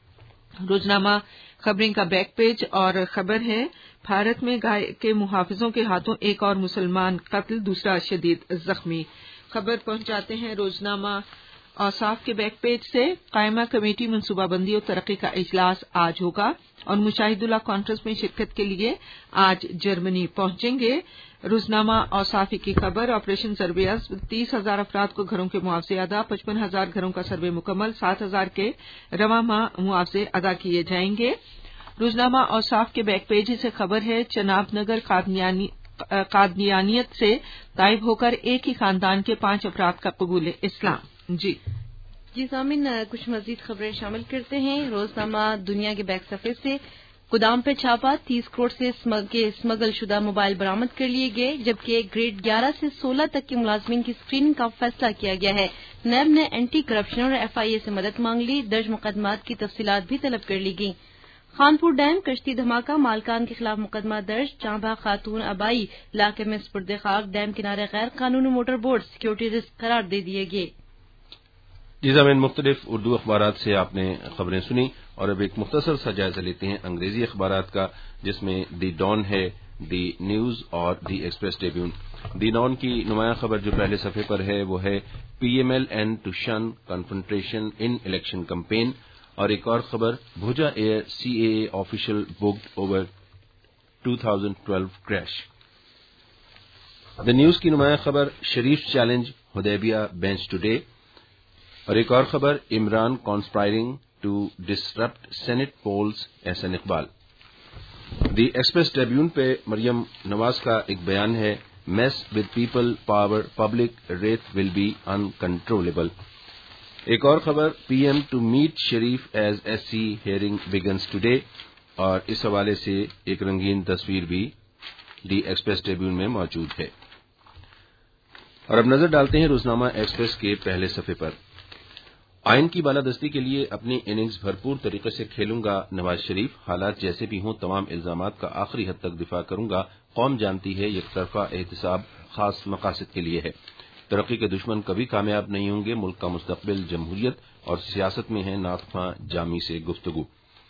روزنامہ خبریں کا بیک پیج اور خبر ہے بھارت میں گائے کے محافظوں کے ہاتھوں ایک اور مسلمان قتل، دوسرا شدید زخمی. خبر پہنچاتے ہیں روزنامہ اوصاف کے بیک پیج سے. قائمہ کمیٹی منصوبہ بندی اور ترقی کا اجلاس آج ہوگا اور مشاہد اللہ کانفرنس میں شرکت کے لیے آج جرمنی پہنچیں گے. روزنامہ اوصافی کی خبر آپریشن سربیاس تیس ہزار افراد کو گھروں کے معاوضے ادا. پچپن ہزار گھروں کا سروے مکمل. سات ہزار کے رواں ماہ معاوضے ادا کیے جائیں گے. روزنامہ اوصاف کے بیک پیج سے خبر ہے چناب نگر قادیانی قادیانیت سے طائب ہو کر ایک ہی خاندان کے پانچ افراد کا قبول اسلام. جی جی سامعین کچھ مزید خبریں شامل کرتے ہیں. روزنامہ دنیا کے بیک صفحے سے گودام پہ چھاپا. تیس کروڑ سے کے اسمگل شدہ موبائل برآمد کر لیے گئے، جبکہ گریڈ گیارہ سے سولہ تک کے ملازمین کی اسکریننگ کا فیصلہ کیا گیا ہے. نیب نے اینٹی کرپشن اور ایف آئی اے سے مدد مانگ لی. درج مقدمات کی تفصیلات بھی طلب کر لی گئیں. خانپور ڈیم کشتی دھماکہ، مالکان کے خلاف مقدمہ درج. چانبہ خاتون آبائی علاقے میں سپرد خاک. ڈیم کنارے غیر قانونی موٹر بوٹ سیکورٹی رسک قرار دے دیے گئے. جی زمین مختلف اردو اخبارات سے آپ نے خبریں سنی اور اب ایک مختصر سا جائزہ لیتے ہیں انگریزی اخبارات کا، جس میں دی ڈان ہے، دی نیوز اور دی ایکسپریس ٹریبیون۔ دی نون کی نمایاں خبر جو پہلے صفحے پر ہے وہ ہے P M L N to shun confrontation in election campaign, اور ایک اور خبر Bhoja air C A A official booked over دو ہزار بارہ کریش۔ دی نیوز کی نمایاں خبر Sharif challenge Hudaibiya bench today, اور ایک اور خبر Imran conspiring to disrupt senate polls Ahsan Iqbal. The express tribune پہ مریم نواز کا ایک بیان ہے، mess with people power public wrath will be uncontrollable. ایک اور خبر P M to meet Sharif as S C hearing begins today, اور اس حوالے سے ایک رنگین تصویر بھی دی ایکسپریس ٹریبیون میں موجود ہے۔ اور اب نظر ڈالتے ہیں روزنامہ ایکسپریس کے پہلے صفحے پر۔ آئین کی بالادستی کے لیے اپنی اننگز بھرپور طریقے سے کھیلوں گا نواز شریف، حالات جیسے بھی ہوں تمام الزامات کا آخری حد تک دفاع کروں گا، قوم جانتی ہے یک طرفہ احتساب خاص مقاصد کے لیے ہے، ترقی کے دشمن کبھی کامیاب نہیں ہوں گے، ملک کا مستقبل جمہوریت اور سیاست میں ہے، ناطخواں جامی سے گفتگو۔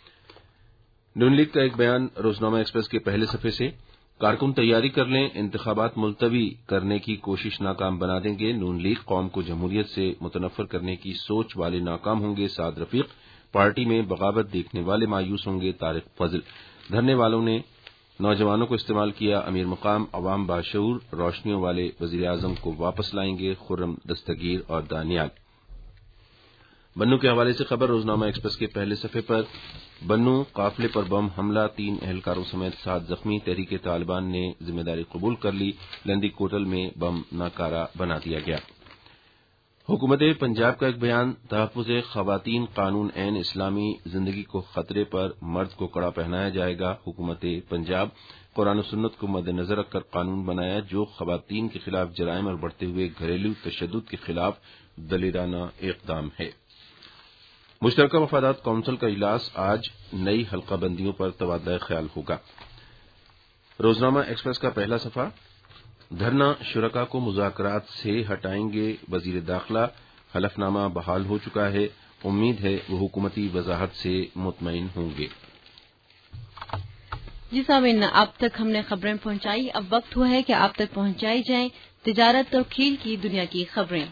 نون لیگ کا ایک بیان روزنامہ ایکسپریس کے پہلے صفحے سے، کارکن تیاری کر لیں، انتخابات ملتوی کرنے کی کوشش ناکام بنا دیں گے، نون لیگ قوم کو جمہوریت سے متنفر کرنے کی سوچ والے ناکام ہوں گے، سعد رفیق پارٹی میں بغاوت دیکھنے والے مایوس ہوں گے، طارق فضل دھرنے والوں نے نوجوانوں کو استعمال کیا، امیر مقام عوام باشعور روشنیوں والے وزیر اعظم کو واپس لائیں گے، خرم دستگیر اور دانیال۔ بنوں کے حوالے سے خبر روزنامہ ایکسپریس کے پہلے صفحے پر، بنوں قافلے پر بم حملہ، تین اہلکاروں سمیت سات زخمی، تحریک طالبان نے ذمہ داری قبول کر لی، لندی کوٹل میں بم ناکارہ بنا دیا گیا۔ حکومت پنجاب کا ایک بیان، تحفظ خواتین قانون عین اسلامی زندگی کو خطرے پر، مرد کو کڑا پہنایا جائے گا، حکومت پنجاب قرآن و سنت کو مد نظر رکھ کر قانون بنایا جو خواتین کے خلاف جرائم اور بڑھتے ہوئے گھریلو تشدد کے خلاف دلیرانہ اقدام ہے۔ مشترکہ مفادات کونسل کا اجلاس آج، نئی حلقہ بندیوں پر تبادلہ خیال ہوگا۔ روزنامہ ایکسپریس کا پہلا صفحہ، دھرنا شرکا کو مذاکرات سے ہٹائیں گے، وزیر داخلہ، حلف نامہ بحال ہو چکا ہے، امید ہے وہ حکومتی وضاحت سے مطمئن ہوں گے۔ جی سامعین، اب تک ہم نے خبریں پہنچائی، اب وقت ہوا ہے کہ آپ تک پہنچائی جائیں تجارت اور کھیل کی دنیا کی خبریں۔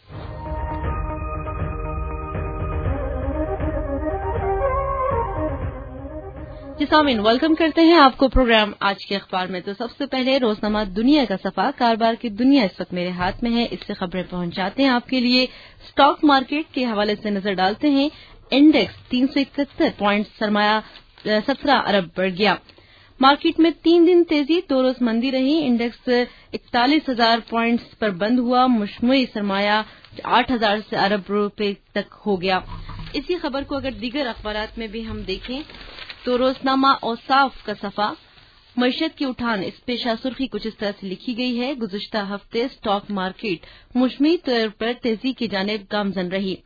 جی سامعین، ویلکم کرتے ہیں آپ کو پروگرام آج کے اخبار میں۔ تو سب سے پہلے روزنامہ دنیا کا صفحہ، کاروبار کی دنیا اس وقت میرے ہاتھ میں ہے، اس سے خبریں پہنچاتے ہیں آپ کے لیے۔ اسٹاک مارکیٹ کے حوالے سے نظر ڈالتے ہیں، انڈیکس تین سو اکہتر پوائنٹ سرمایہ سترہ ارب بڑھ گیا۔ مارکیٹ میں تین دن تیزی، دو روز مندی رہی، انڈیکس اکتالیس ہزار پوائنٹس پر بند ہوا، مجموعی سرمایہ آٹھ ہزار سے ارب روپے تک ہو گیا۔ اسی خبر کو اگر دیگر اخبارات میں بھی ہم دیکھیں تو روزنامہ اوصاف کا صفحہ، معیشت کی اٹھان، اس پیشہ سرخی کچھ اس طرح سے لکھی گئی ہے، گزشتہ ہفتے اسٹاک مارکیٹ مجموعی طور پر تیزی کی جانب گامزن رہی۔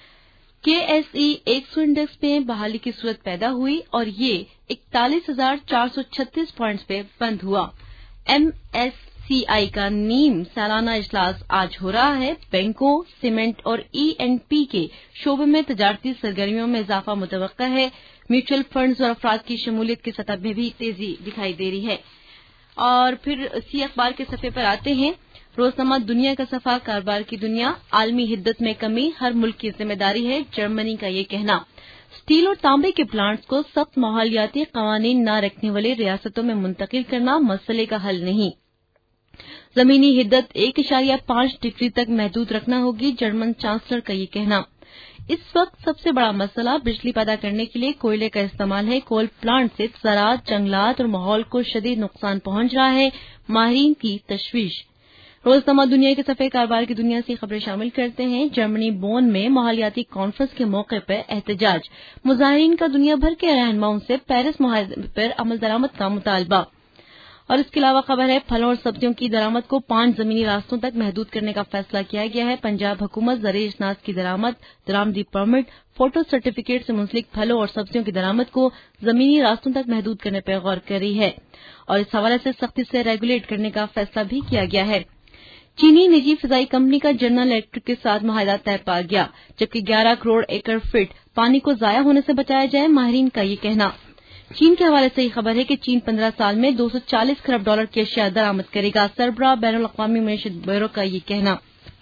کے ایس ای ایک سو انڈیکس میں بحالی کی صورت پیدا ہوئی اور یہ اکتالیس ہزار چار سو چھتیس پوائنٹس پہ بند ہوا۔ ایم ایس سی آئی کا نیم سالانہ اجلاس آج ہو رہا ہے، بینکوں، سیمنٹ اور ای اینڈ پی کے شعبے میں تجارتی سرگرمیوں میں اضافہ متوقع ہے، میوچل فنڈز اور افراد کی شمولیت کی سطح میں بھی تیزی دکھائی دے رہی ہے۔ اور پھر اسی اخبار کے صفحے پر آتے ہیں، روزنامہ دنیا کا صفحہ، کاروبار کی دنیا، عالمی حدت میں کمی ہر ملک کی ذمہ داری ہے، جرمنی کا یہ کہنا۔ اسٹیل اور تانبے کے پلانٹس کو سخت ماحولیاتی قوانین نہ رکھنے والی ریاستوں میں منتقل کرنا مسئلے کا حل نہیں، زمینی حدت ایک اشاریہ پانچ ڈگری تک محدود رکھنا ہوگی، جرمن چانسلر کا یہ کہنا۔ اس وقت سب سے بڑا مسئلہ بجلی پیدا کرنے کے لیے کوئلے کا استعمال ہے، کول پلانٹ سے زراعت، جنگلات اور ماحول کو شدید نقصان پہنچ رہا ہے، ماہرین کی تشویش۔ روزنامہ دنیا کے صفحے کاروبار کی دنیا سے خبریں شامل کرتے ہیں، جرمنی بون میں ماحولیاتی کانفرنس کے موقع پر احتجاج، مظاہرین کا دنیا بھر کے رہنماؤں سے پیرس معاہدے پر عمل درآمد کا مطالبہ۔ اور اس کے علاوہ خبر ہے، پھلوں اور سبزیوں کی درآمد کو پانچ زمینی راستوں تک محدود کرنے کا فیصلہ کیا گیا ہے، پنجاب حکومت زرعی اجناس کی درآمد، درآمدی پرمٹ، فوٹو سرٹیفکیٹ سے منسلک پھلوں اور سبزیوں کی درآمد کو زمینی راستوں تک محدود کرنے پر غور کر رہی ہے، اور اس حوالے سے سختی سے ریگولیٹ کرنے کا فیصلہ بھی کیا گیا ہے۔ چینی نجی فضائی کمپنی کا جنرل الیکٹرک کے ساتھ معاہدہ طے پا گیا، جبکہ گیارہ کروڑ ایکڑ فٹ پانی کو ضائع ہونے سے بچایا جائے، ماہرین کا یہ کہنا۔ چین کے حوالے سے یہ خبر ہے کہ چین پندرہ سال میں دو سو چالیس کھرب ڈالر کی اشیاء درآمد کرے گا. سربراہ بین الاقوامی معیشت بیورو کا یہ کہنا.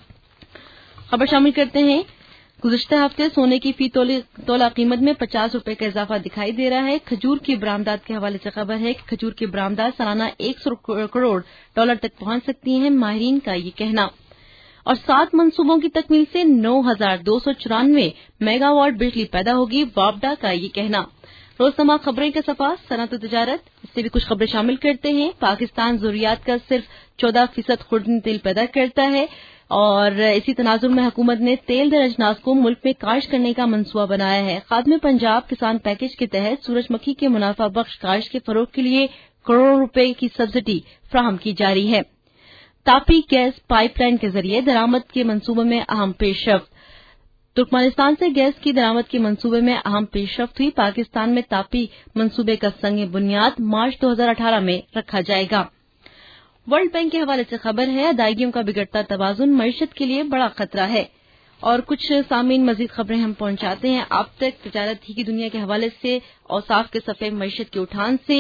خبر شامل کرتے ہیں. گزشتہ ہفتے سونے کی فی تولہ قیمت میں پچاس روپے کا اضافہ دکھائی دے رہا ہے. کھجور کی برآمدات کے حوالے سے خبر ہے کہ کھجور کی برآمدات سالانہ ایک سو کروڑ ڈالر تک پہنچ سکتی ہیں. ماہرین کا یہ کہنا. اور سات منصوبوں کی تکمیل سے نو ہزار دو سو چورانوے میگا واٹ بجلی پیدا ہوگی. وابڈا کا یہ کہنا. روزنامہ خبریں کا صفحہ صنعت و تجارت، اس سے بھی کچھ خبریں شامل کرتے ہیں. پاکستان ضروریات کا صرف چودہ فیصد خوردنی تیل پیدا کرتا ہے اور اسی تناظر میں حکومت نے تیل در اجناس کو ملک میں کاشت کرنے کا منصوبہ بنایا ہے. خادم پنجاب کسان پیکج کے تحت سورج مکھی کے منافع بخش کاشت کے فروغ کے لیے کروڑوں روپے کی سبسڈی فراہم کی جا رہی ہے. تاپی گیس پائپ لائن کے ذریعے درآمد کے منصوبے میں اہم پیش رفت. ترکمانستان سے گیس کی درآمد کے منصوبے میں اہم پیش رفت ہوئی. پاکستان میں تاپی منصوبے کا سنگ بنیاد مارچ دو ہزار اٹھارہ میں رکھا جائے گا. ورلڈ بینک کے حوالے سے خبر ہے ادائیگیوں کا بگڑتا توازن معیشت کے لیے بڑا خطرہ ہے. اور کچھ سامعین مزید خبریں ہم پہنچاتے ہیں آپ تک. تجارت ہی کی دنیا کے حوالے سے اوصاف کے صفحے معیشت کے اٹھان سے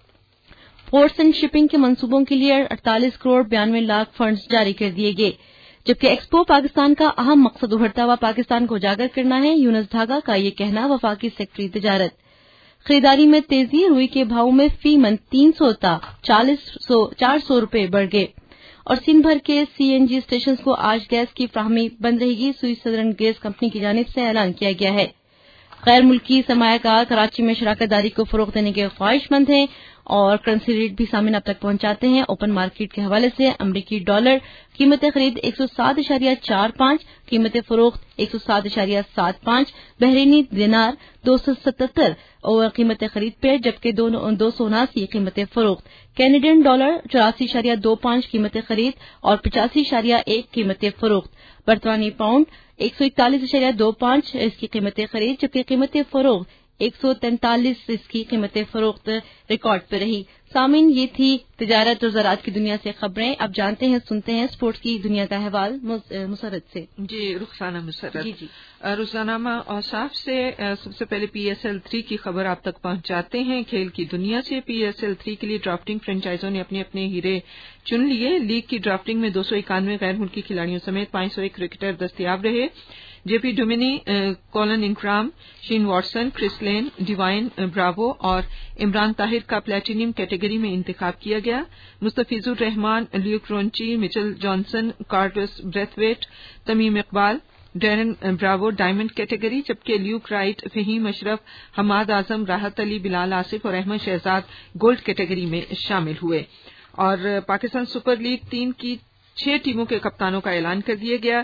پورٹس اینڈ شپنگ کے منصوبوں کے لیے اڑتالیس کروڑ بیانوے لاکھ فنڈز جاری کر دیے گئے. جبکہ ایکسپو پاکستان کا اہم مقصد ابھرتا ہوا پاکستان کو اجاگر کرنا ہے. یونس ڈھاگا کا یہ کہنا. وفاقی سیکٹری تجارت. خریداری میں تیزی. روئی کے بھاؤ میں فی من تین سو تا چالیس سو چار سو روپے بڑھ گئے. اور سندھ بھر کے سی این جی اسٹیشنز کو آج گیس کی فراہمی بند رہے گی. سوئی سدرن گیس کمپنی کی جانب سے اعلان کیا گیا ہے. غیر ملکی سرمایہ کار کراچی میں شراکت داری کو فروغ دینے کے خواہش مند ہیں. اور کرنسی ریٹ بھی سامعین اب تک پہنچاتے ہیں. اوپن مارکیٹ کے حوالے سے امریکی ڈالر قیمت خرید ایک سو سات اشاریہ چار پانچ، قیمت فروخت ایک سو سات اشاریہ سات پانچ. بحرینی دینار دو سو ستہتر اور قیمت خرید پہ، جبکہ دو سو اناسی قیمت فروخت. کینیڈین ڈالر چوراسی اشاریہ دو پانچ قیمت خرید اور پچاسی اشاریہ ایک قیمت فروخت. برطانوی پاؤنڈ ایک سو اکتالیس اشاریہ دو پانچ اس کی قیمت خرید، جبکہ قیمت فروخت ایک سو تینتالیس اس کی قیمت فروخت ریکارڈ پہ رہی. سامعین یہ تھی تجارت اور زراعت کی دنیا سے خبریں. اب جانتے ہیں سنتے ہیں اسپورٹس کی دنیا کا احوال مسرت سے. جی رخسانہ مسرت. جی جی روزنامہ اوصاف سے سب سے پہلے پی ایس ایل تھری کی خبر آپ تک پہنچاتے ہیں. کھیل کی دنیا سے پی ایس ایل تھری کے لیے ڈرافٹنگ فرنچائزوں نے اپنے اپنے ہیرے چن لیے. لیگ کی ڈرافٹنگ میں دو سو اکانوے غیر ملکی کھلاڑیوں سمیت پانچ سو ایک کرکٹر دستیاب رہے. جے پی ڈومینی، Colin Ingram, Shane Watson, Chris Lynn, Dwayne Bravo اور عمران طاہر کا پلیٹینیم کیٹیگری میں انتخاب کیا گیا. Mustafizur Rahman, Luke Ronchi, Mitchell Johnson, Carlos Brathwaite, Tamim Iqbal, Darren Bravo diamond category, جبکہ لیوک رائٹ، فہیم اشرف، حماد اعظم، راحت علی، بلال آصف اور احمد شہزاد گولڈ کیٹیگری میں شامل ہوئے. اور پاکستان سپر لیگ تین کی چھ ٹیموں کے کپتانوں کا اعلان کر دیا گیا.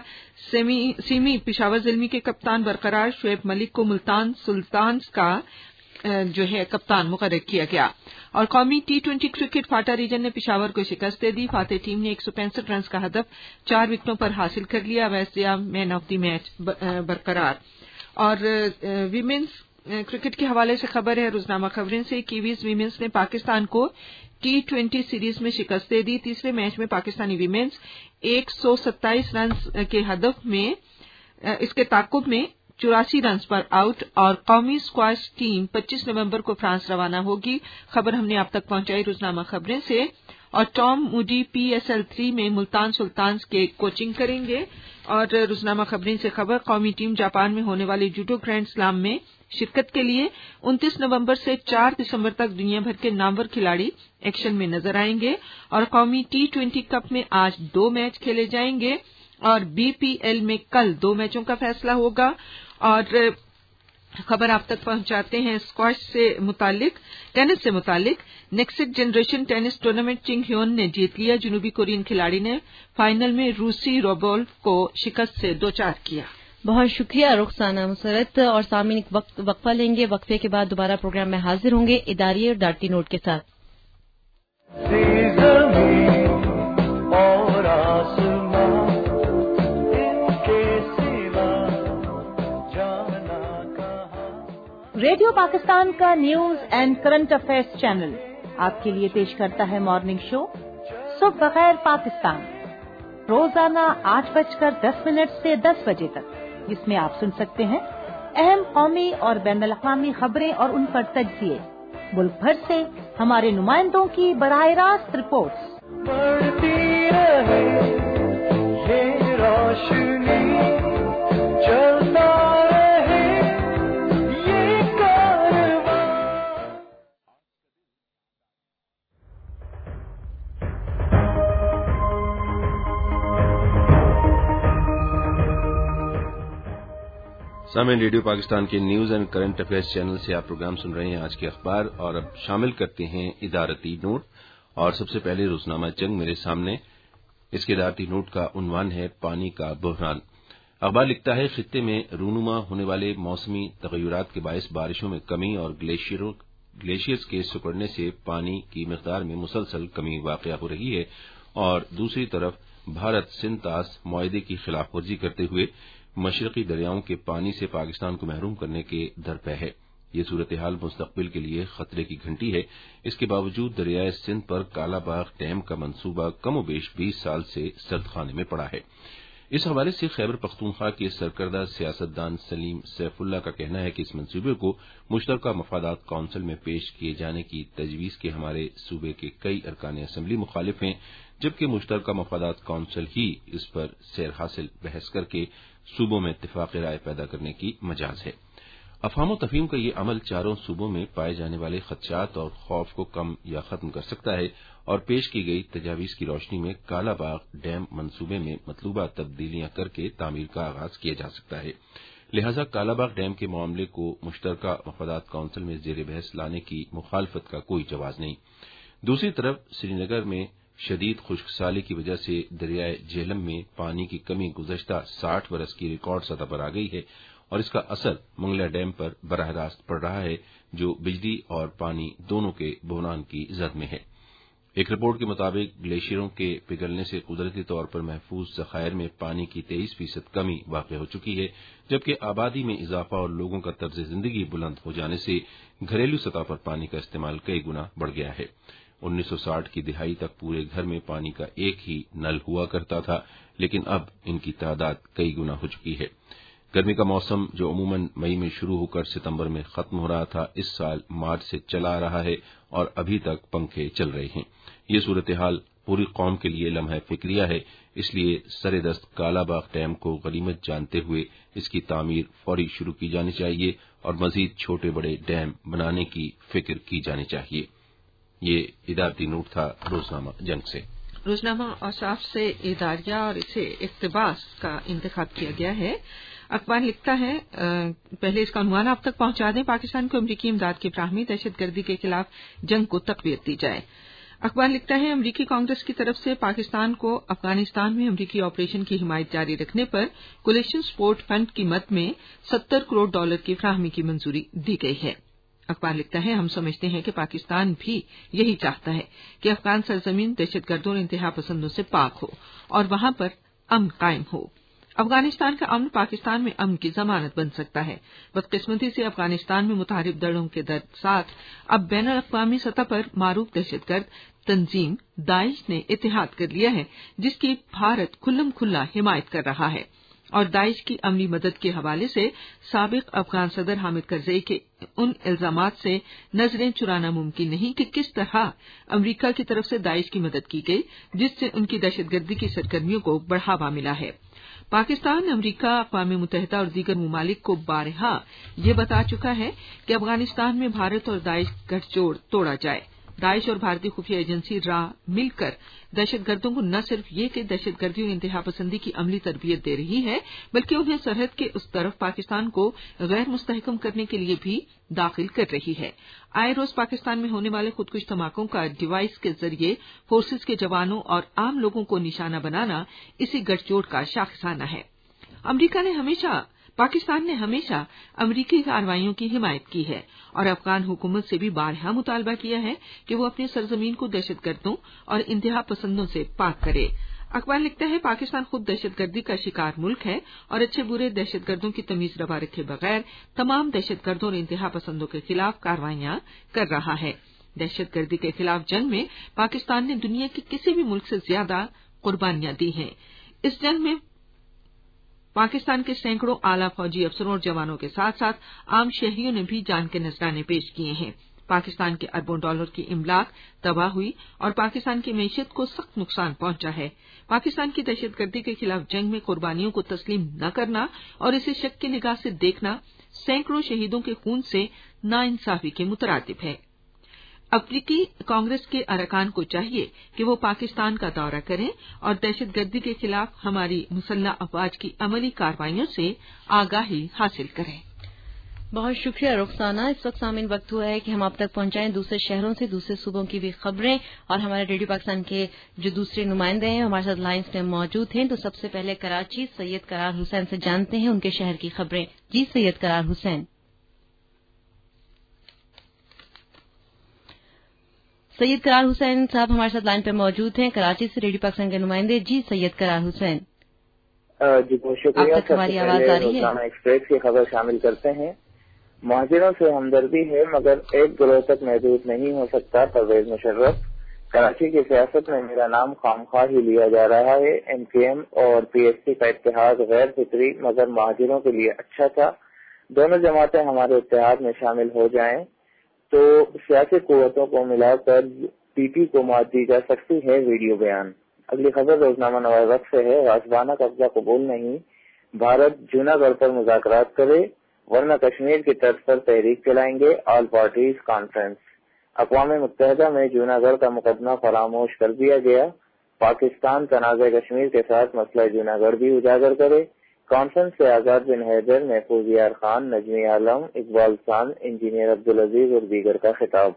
سیمی پشاور زلمی کے کپتان برقرار. شعیب ملک کو ملتان سلطانز کا جو ہے کپتان مقرر کیا گیا. اور قومی T twenty cricket FATA region نے پشاور کو شکست دے دی. فاتح ٹیم نے ایک سو پینسٹھ رنز کا ہدف چار وکٹوں پر حاصل کر لیا. ویسیا مین آف دی میچ برقرار. اور ویمنز کرکٹ کے حوالے سے خبر ہے روزنامہ خبریں سے. کیویز ویمنز نے پاکستان کو ٹی ٹوینٹی سیریز میں شکست دے دی. تیسرے میچ میں پاکستانی ویمنز ایک سو ستائیس رنز کے ہدف میں اس کے تعاقب میں چوراسی رنز پر آؤٹ. اور قومی اسکواش ٹیم پچیس نومبر کو فرانس روانہ ہوگی. خبر ہم نے آپ تک پہنچائی روزنامہ خبریں سے. اور Tom Moody P S L three میں ملتان سلطانز کے کوچنگ کریں گے. اور روزنامہ خبریں سے خبر قومی ٹیم جاپان میں ہونے والی جوڈو گرینڈ سلام میں شرکت کے لیے انتیس نومبر سے چار دسمبر تک دنیا بھر کے نامور کھلاڑی ایکشن میں نظر آئیں گے. اور قومی ٹی ٹوینٹی کپ میں آج دو میچ کھیلے جائیں گے. اور بی پی ایل میں کل دو میچوں کا فیصلہ ہوگا. اور خبر آپ تک پہنچاتے ہیں اسکواش سے متعلق ٹینس سے متعلق. Next generation tennis tournament Chung Hyeon نے جیت لیا. جنوبی کورین کھلاڑی نے فائنل میں روسی روبولف کو شکست سے دوچار کیا. بہت شکریہ رخسانہ مسرت. اور سامعین ایک وقت وقفہ لیں گے. وقفے کے بعد دوبارہ پروگرام میں حاضر ہوں گے اداریہ اور دارتی نوٹ کے ساتھ. ریڈیو پاکستان کا news and current affairs channel آپ کے لیے پیش کرتا ہے مارننگ شو صبح بخیر پاکستان، روزانہ آٹھ بج کر دس منٹ سے دس بجے تک، جس میں آپ سن سکتے ہیں اہم قومی اور بین الاقوامی خبریں اور ان پر تجزیے. मुल्क भर से हमारे नुमाइंदों की बराह रास्त रिपोर्ट्स। बढ़ती रहे ये रोशनी, चलता रहे ये कारवां। सामईन, रेडियो पाकिस्तान के news and current affairs channel से आप प्रोग्राम सुन रहे हैं आज के अखबार, और अब शामिल करते हैं इदारती नोट। और सबसे पहले रोजनामा जंग मेरे सामने। इसके इदारती नोट का उन्वान है पानी का बहरान। अखबार लिखता है खित्ते में रूनुमा होने वाले मौसमी तगय्युरात के बायस बारिशों में कमी और ग्लेशियरों ग्लेशियर्स के सिकुड़ने से पानी की मिकदार में मुसलसल कमी वाक़या हो रही है, और दूसरी तरफ भारत सिंध तास मुआहदे की खिलाफवर्जी करते हुए मशरकी दरियाओं के पानी से पाकिस्तान को महरूम करने के दरपे है। ये सूरत हाल मुस्तकबिल के लिए खतरे की घंटी है। इसके बावजूद दरियाए सिंध पर कालाबाग डैम का मंसूबा कमोबेश बीस साल से सर्दखाने में पड़ा है। इस हवाले से खैबर पख्तूनख्वा के सरकर्दा सियासतदान सलीम सैफुल्ला का कहना है कि इस मंसूबे को मुश्तरका मफादात काउंसिल में पेश किए जाने की तजवीज़ के हमारे सूबे के कई अरकान असम्बली मुखालिफ हैं, जबकि मुश्तरका मफादात काउंसिल ही इस पर सैर हासिल बहस करके सूबों में इत्तिफाक़ राय पैदा करने की मजाज है। अफहाम व तफहीम का ये अमल चारों सूबों में पाए जाने वाले खदशात और खौफ को कम या खत्म कर सकता है, और पेश की गई तजावीज़ की रोशनी में कालाबाग डैम मंसूबे में मतलूबा तब्दीलियां करके तामीर का आगाज किया जा सकता है। लिहाजा कालाबाग डैम के मामले को मुश्तरका मफादात काउंसिल में जेर बहस लाने की मुखालफत का कोई जवाज नहीं। दूसरी तरफ श्रीनगर में शदीद खुश्कसाली की वजह से दरियाए झेलम में पानी की कमी गुज़श्ता साठ बरस की रिकॉर्ड सतह पर आ गई है, और इसका असर मंगला डैम पर बराह रास्त पड़ रहा है, जो बिजली और पानी दोनों के बहरान की जद में है। एक रिपोर्ट के मुताबिक ग्लेशियरों के पिघलने से कुदरती तौर पर महफूज ज़खायर में पानी की तेईस फीसद कमी वाक़या हो चुकी है, जबकि आबादी में इजाफा और लोगों का तर्ज जिंदगी बुलंद हो जाने से घरेलू सतह पर पानी का इस्तेमाल कई गुना बढ़ गया है। उन्नीस सौ साठ की दिहाई तक पूरे घर में पानी का एक ही नल हुआ करता था, लेकिन अब इनकी तादाद कई गुना हो चुकी है। गर्मी का मौसम जो अमूमन मई में शुरू होकर सितंबर में खत्म हो रहा था, इस साल मार्च से चला आ रहा है और अभी तक पंखे चल रहे हैं। ये सूरत हाल पूरी कौम के लिए लम्हा फिक्रिया है, इसलिए सरेदस्त कालाबाग डैम को गनीमत जानते हुए इसकी तामीर फौरी शुरू की जानी चाहिए और मजीद छोटे बड़े डैम बनाने की फिक्र की जानी चाहिए। ये इदारती नोट था रोजनामा जंग से। रोजनामा औसाफ से इदारिया और इसे इक्तबास का इंतखाब किया गया है। अखबार लिखता है, पहले इसका उन्वान आप तक पहुंचा दें, पाकिस्तान को अमरीकी इमदाद की फ्राहमी, दहशतगर्दी के खिलाफ जंग को तकवीत दी जाए। अखबार लिखता है, अमरीकी कांग्रेस की तरफ से पाकिस्तान को अफगानिस्तान में अमरीकी ऑपरेशन की हिमायत जारी रखने पर कोलिशन सपोर्ट फंड की मद में सत्तर करोड़ डॉलर की फ्राहमी की मंजूरी दी गई है। अखबार लिखता है, हम समझते हैं कि पाकिस्तान भी यही चाहता है कि अफगान सरजमीन दहशतगर्दों और इंतहा पसंदों से पाक हो और वहां पर अमन कायम हो। अफगानिस्तान का अमन पाकिस्तान में अमन की जमानत बन सकता है। बदकिस्मती से अफगानिस्तान में मुतारिफ दलों के साथ अब बैन अल-अक़वामी सतह पर मारूफ दहशतगर्द तंजीम दाइश ने इत्तेहाद कर लिया है, जिसकी भारत खुल्लम खुल्ला हिमायत कर रहा है, और दाइश की अमली मदद के हवाले से साबिक अफगान सदर हामिद करजई के उन इल्जामात से नजरें चुराना मुमकिन नहीं कि किस तरह अमरीका की तरफ से दाइश की मदद की गई, जिससे उनकी दहशतगर्दी की सरगर्मियों को बढ़ावा मिला है। पाकिस्तान, अमरीका, अक़वाम मुत्तहिदा और दीगर ममालिक को बारहा ये बता चुका है कि अफगानिस्तान में भारत और दाइश गठजोड़ तोड़ा जाए। दाइश और भारतीय खुफिया एजेंसी रा मिलकर दहशतगर्दों को न सिर्फ ये कि दहशतगर्दी और इंतहा पसंदी की अमली तरबियत दे रही है, बल्कि उन्हें सरहद के उस तरफ पाकिस्तान को गैर मुस्तहकम करने के लिए भी दाखिल कर रही है। आए रोज पाकिस्तान में होने वाले खुदकुश धमाकों का डिवाइस के जरिए फोर्सेज के जवानों और आम लोगों को निशाना बनाना इसी गठजोड़ का शाखसाना है। अमरीका ने हमेशा पाकिस्तान ने हमेशा अमरीकी कार्रवाइयों की हिमायत की है और अफगान हुकूमत से भी बारहा मुतालबा किया है कि वो अपनी सरजमीन को दहशतगर्दों और इंतहा पसंदों से पाक करे। अखबार लिखता है, पाकिस्तान खुद दहशतगर्दी का शिकार मुल्क है और अच्छे बुरे दहशतगर्दों की तमीज रवा रखे बगैर तमाम दहशतगर्दों और इंतहा पसंदों के खिलाफ कार्रवाइयां कर रहा है। दहशतगर्दी के खिलाफ जंग में पाकिस्तान ने दुनिया के किसी भी मुल्क से ज्यादा कुर्बानियां दी हैं। इस जंग में पाकिस्तान के सैकड़ों आला फौजी अफसरों और जवानों के साथ साथ आम शहरियों ने भी जान के नजराने पेश किए हैं। पाकिस्तान के अरबों डॉलर की इमलाक तबाह हुई और पाकिस्तान की मईशत को सख्त नुकसान पहुंचा है। पाकिस्तान की दहशतगर्दी के खिलाफ जंग में कुर्बानियों को तस्लीम न करना और इसे शक की निगाह से देखना सैकड़ों शहीदों के खून से नाइंसाफी के मुतरादिफ है। अफ्रीकी कांग्रेस के अरकान को चाहिए कि वो पाकिस्तान का दौरा करें और दहशतगर्दी के खिलाफ हमारी मुसल्लह अफवाज की अमली कार्रवाइयों से आगाही हासिल करें। बहुत शुक्रिया रुखसाना। इस वक्त सामीन वक्त हुआ है कि हम आप तक पहुंचाएं दूसरे शहरों से दूसरे सूबों की भी खबरें, और हमारे रेडियो पाकिस्तान के जो दूसरे नुमाइंदे हैं हमारे साथ लाइन्स में मौजूद हैं। तो सबसे पहले कराची सैयद करार हुसैन से जानते हैं उनके शहर की खबरें। जी सैयद करार हुसैन। सैयद करार हुसैन साहब हमारे साथ लाइन पे मौजूद हैं कराची से रेडियो पाकिस्तान के नुमाइंदे। जी सैयद करार हुसैन। जी बहुत शुक्रिया। आप तक हमारी आवाज आ रही है? एक्सप्रेस की खबर शामिल करते हैं। महाजिरों से हमदर्दी है मगर एक गिरोह तक महदूद नहीं हो सकता। परवेज मुशर्रफ। कराची की सियासत में मेरा नाम खामखा ही लिया जा रहा है। एमकेएम और पीएसपी का इत्तेहाद गैर फितरी मगर महाजिरों के लिए अच्छा था। दोनों जमातें हमारे इत्तेहाद में शामिल हो जाएं तो सियासी कुव्वतों को मिलाकर पीपी को मात दी जा सकती है। वीडियो बयान। अगली खबर रोजनामा नवाए वक्त से है। गाजबाना कब्जा कबूल नहीं, भारत जूनागढ़ पर मुज़ाकरात करे वरना कश्मीर की तर्ज पर तहरीक चलाएंगे। All parties conference. अक़वाम मुत्तहिदा में जूनागढ़ का मुकदमा फरामोश कर दिया गया। पाकिस्तान तनाज़े कश्मीर के साथ मसला जूनागढ़ भी उजागर करे। कॉन्फ्रेंस से आजाद बिन हैदर, महफूज यार खान, नजमी आलम, इकबाल खान, इंजीनियर अब्दुल अजीज और दीगर का खिताब।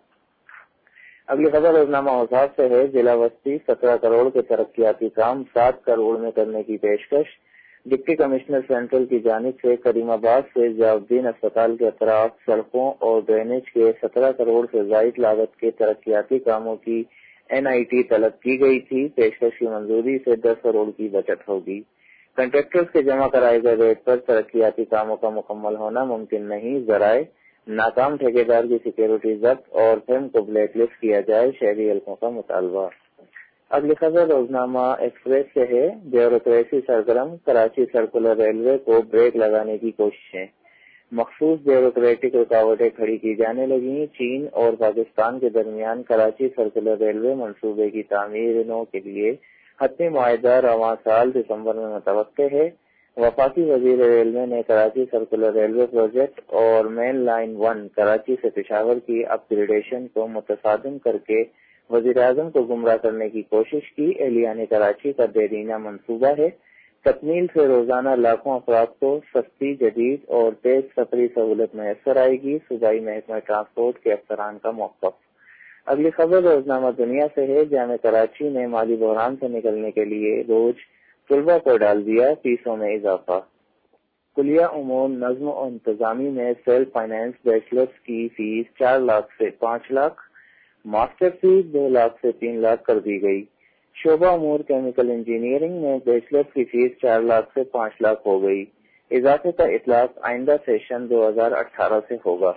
अगली खबर रोजनामा औसाफ से है। जिला बस्ती सत्रह करोड़ के तरक्याती काम सात करोड़ में करने की पेशकश। डिप्टी कमिश्नर सेंट्रल की जानिब से करीमाबाद से जयाउद्दीन अस्पताल के अतराफ सड़कों और ड्रेनेज के सत्रह करोड़ से जायद लागत के तरक्याती कामों की एनआईटी तलब की गई थी। पेशकश की मंजूरी से दस करोड़ की बचत होगी। कंट्रैक्टर्स के जमा कराए गए रेट पर तरक्याती कामों का मुकम्मल होना मुमकिन नहीं। जराए नाकाम ठेकेदार की सिक्योरिटी जब्त और फिल्म को ब्लैकलिस्ट किया जाए। शहरी हल्कों का मुतालबा। अगली खबर रोजनामा एक्सप्रेस से है। ब्यूरोक्रेसी सरगर्म, कराची सर्कुलर रेलवे को ब्रेक लगाने की कोशिशें। मखसूस ब्यूरोक्रेटिक रुकावटें खड़ी की जाने लगी। चीन और पाकिस्तान के दरमियान कराची सर्कुलर रेलवे मंसूबे की तामीरों के लिए हतमी मुआहदा रवां साल दिसंबर में मुतवक्के है। वफाकी वजीर रेलवे ने कराची सर्कुलर रेलवे प्रोजेक्ट और मेन लाइन वन कराची से पेशावर की अपग्रेडेशन को मुतसादिम करके वजीर आजम को गुमराह करने की कोशिश की। एलियान कराची का देरीना मंसूबा है। तकमील से रोजाना लाखों अफराद को सस्ती, जदीद और तेज सफरी सहूलत मैसर आएगी। सूबाई महकमा ट्रांसपोर्ट के अफसरान का मौक़िफ़। अगली खबर रोजनामा दुनिया से है। जामे कराची ने माली बहरान से निकलने के लिए रोज तलबा को डाल दिया। फीसों में इजाफा। कुलिया उमूर नज्म और इंतजामी में सेल्फ फाइनेंस बैचलर्स की फीस चार लाख से पाँच लाख, मास्टर फीस दो लाख से तीन लाख कर दी गई। शोबा उमूर केमिकल इंजीनियरिंग में बैचलर्स की फीस चार लाख से पाँच लाख हो गई। इजाफे का इतलाक आइंदा सेशन दो हजार अठारह से होगा।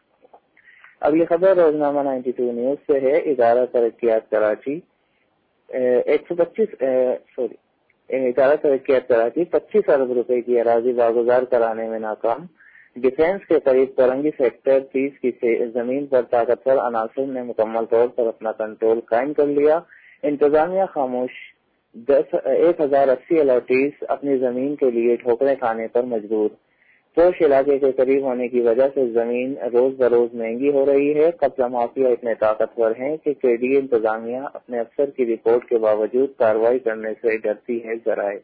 अगली खबर रोजनामा बानवे न्यूज से है। इदारा तरक्कियात कराची एक सौ पच्चीस सॉरी इदारा तरक्कियात कराची पच्चीस अरब रुपए की अराजी बागुजार कराने में नाकाम। डिफेंस के करीब करंगी सेक्टर तीस की जमीन पर ताकतवर अनासर ने मुकम्मल तौर पर अपना कंट्रोल कायम कर लिया। इंतजामिया खामोश। दस एक हजार अस्सी अलॉटीज अपनी जमीन के लिए ठोकरें खाने पर मजबूर। पोश इलाके के करीब होने की वजह से जमीन रोज बरोज महंगी हो रही है। कब्जा माफिया इतने ताकतवर हैं कि केडीए इंतजामिया अपने अफसर की रिपोर्ट के बावजूद कार्रवाई करने से डरती है। जराए।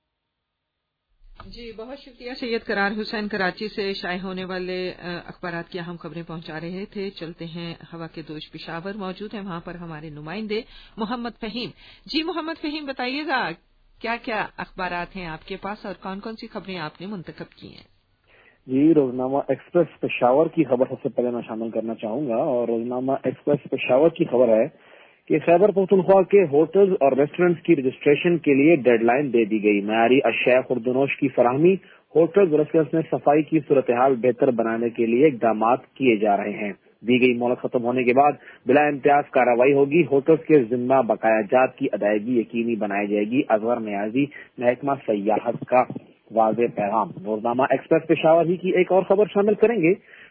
जी बहुत शुक्रिया सैयद करार हुसैन। कराची से शाये होने वाले अखबारात की अहम खबरें पहुंचा रहे थे। चलते हैं हवा के दोष पेशावर मौजूद हैं, वहां पर हमारे नुमाइंदे मोहम्मद फहीम। जी मोहम्मद फहीम बताइएगा क्या क्या अखबारात हैं आपके पास और कौन कौन सी खबरें आपने मुंतखब की हैं? जी रोजनामा एक्सप्रेस पेशावर की खबर सबसे पहले मैं शामिल करना चाहूंगा और रोजनामा एक्सप्रेस पेशावर की खबर है कि खैबर पख्तूनख्वा के होटल्स और रेस्टोरेंट्स की रजिस्ट्रेशन के लिए डेडलाइन दे दी गई। मयारी अशिया खुर्दनोश की फराहमी, होटल्स रेस्टोरेंट्स में सफाई की सूरत हाल बेहतर बनाने के लिए इकदाम किए जा रहे हैं। दी गई मोहलत खत्म होने के बाद बिला इम्तियाज कार्रवाई होगी। होटल्स के जिम्मा बकाया जात की अदायगी यकीनी बनाई जाएगी। अजहर नियाजी, महकमा सयाहत का वाज़ेह पैगाम। रोजनामा एक्सप्रेस पेशावर ही की एक और खबर शामिल करेंगे।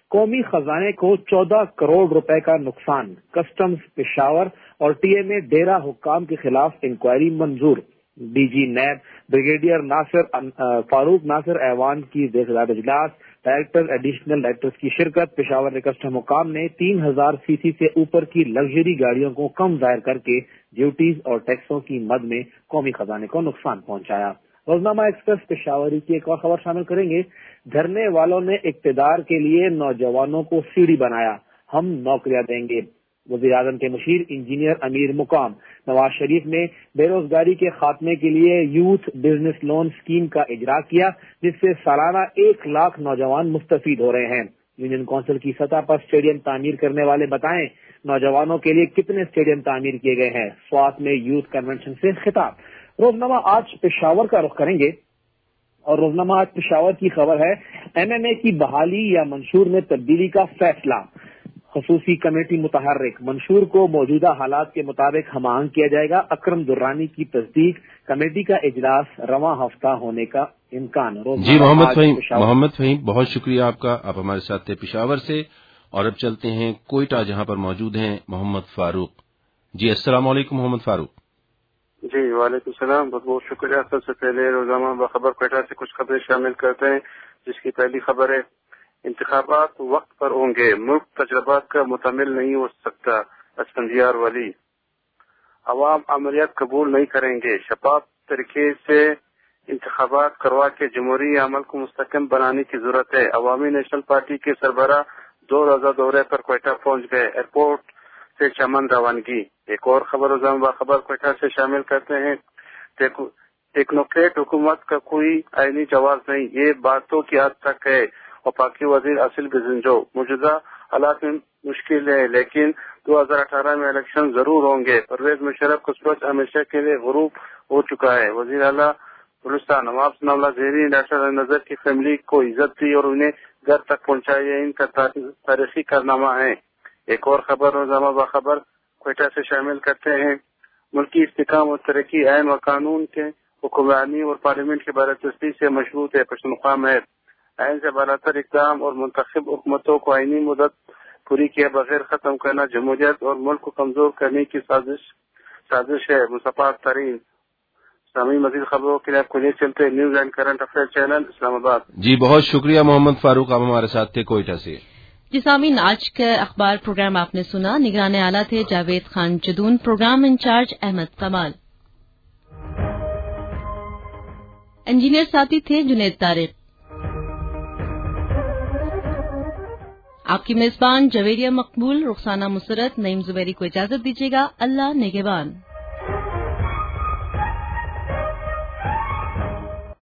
قومی خزانے کو چودہ کروڑ روپے کا نقصان، کسٹمز پشاور اور ٹی ایم اے ڈیرہ حکام کے خلاف انکوائری منظور۔ D G NAB brigadier Nasir Farooq Nasir ایوان کی دیکھ اجلاس، ڈائریکٹر ایڈیشنل ڈائریکٹرز کی شرکت۔ پشاور کے کسٹم حکام نے تین ہزار سی سی سے اوپر کی لگژری گاڑیوں کو کم ظاہر کر کے ڈیوٹیز اور ٹیکسوں کی مد میں قومی خزانے کو نقصان پہنچایا۔ روزنامہ ایکسپریس پشاوری کی ایک اور خبر شامل کریں گے۔ دھرنے والوں نے اقتدار کے لیے نوجوانوں کو سیڑھی بنایا، ہم نوکریاں دیں گے۔ وزیر اعظم کے مشیر انجینئر امیر مقام نواز شریف نے بے روزگاری کے خاتمے کے لیے یوتھ بزنس لون اسکیم کا اجرا کیا، جس سے سالانہ ایک لاکھ نوجوان مستفید ہو رہے ہیں۔ یونین کونسل کی سطح پر اسٹیڈیم تعمیر کرنے والے بتائیں نوجوانوں کے لیے کتنے اسٹیڈیم تعمیر کیے گئے ہیں۔ سوات میں یوتھ کنونشن سے خطاب۔ روزنامہ آج پشاور کا رخ کریں گے اور روزنامہ آج پشاور کی خبر ہے ایم ایم اے کی بحالی یا منشور میں تبدیلی کا فیصلہ، خصوصی کمیٹی متحرک، منشور کو موجودہ حالات کے مطابق ہم آہنگ کیا جائے گا۔ اکرم درانی کی تصدیق، کمیٹی کا اجلاس رواں ہفتہ ہونے کا امکان۔ جی محمد فہیم محمد فہیم بہت شکریہ آپ کا، آپ ہمارے ساتھ تھے پشاور سے۔ اور اب چلتے ہیں کوئٹہ، جہاں پر موجود ہیں محمد فاروق۔ جی السلام علیکم محمد فاروق۔ جی وعلیکم السلام، بہت بہت شکریہ۔ سب سے پہلے روزانہ باخبر کوئٹہ سے کچھ خبریں شامل کرتے ہیں، جس کی پہلی خبر ہے انتخابات وقت پر ہوں گے، ملک تجربات کا متحمل نہیں ہو سکتا، اسفندیار ولی۔ عوام عملیات قبول نہیں کریں گے، شفاف طریقے سے انتخابات کروا کے جمہوری عمل کو مستحکم بنانے کی ضرورت ہے۔ عوامی نیشنل پارٹی کے سربراہ دو روزہ دورے پر کوئٹہ پہنچ گئے، ایئرپورٹ سے چمن روانگی۔ ایک اور خبر روزانہ باخبر کوئٹہ سے شامل کرتے ہیں، ٹیکنوکریٹ حکومت کا کوئی آئینی جواز نہیں، یہ باتوں کی حد تک ہے۔ وفاقی وزیر اصل گزنجو، موجودہ حالات میں مشکل ہے لیکن دو ہزار اٹھارہ میں الیکشن ضرور ہوں گے۔ پرویز مشرف کا سورج ہمیشہ کے لیے غروب ہو چکا ہے۔ وزیر اعلیٰ بلوچستان نواب ثناء اللہ زہری نے ڈاکٹر نذر کی فیملی کو عزت دی اور انہیں گھر تک پہنچایا، یہ ان کا تاریخی کارنامہ ہے۔ ایک اور خبر روزانہ باخبر کوئٹہ سے شامل کرتے ہیں، ملکی استحکام اور ترقی آئین و قانون کے حکمرانی اور پارلیمنٹ کی بالادستی سے مشروط ہے۔ پشتونخوا میں آئین سے بالاتر اقدام اور منتخب حکومتوں کو آئینی مدت پوری کیے بغیر ختم کرنا جمہوریت اور ملک کو کمزور کرنے کی سازش سازش ہے۔ مصطفیٰ ترین سامی مزید خبروں کے لیے آپ کو لے چلتے news and current affairs channel Islamabad. جی بہت شکریہ محمد فاروق، آپ ہمارے ساتھ تھے کوئٹہ سے۔ جی سامعین، آج کا اخبار پروگرام آپ نے سنا، نگران اعلیٰ تھے Javed Khan Jadoon, programme incharge Ahmed Kamal, engineer ساتھی تھے جنید طارق، آپ کی میزبان جویریہ مقبول، رخسانہ مسرت، نعیم زبیری کو اجازت دیجیے گا۔ اللہ نگہبان۔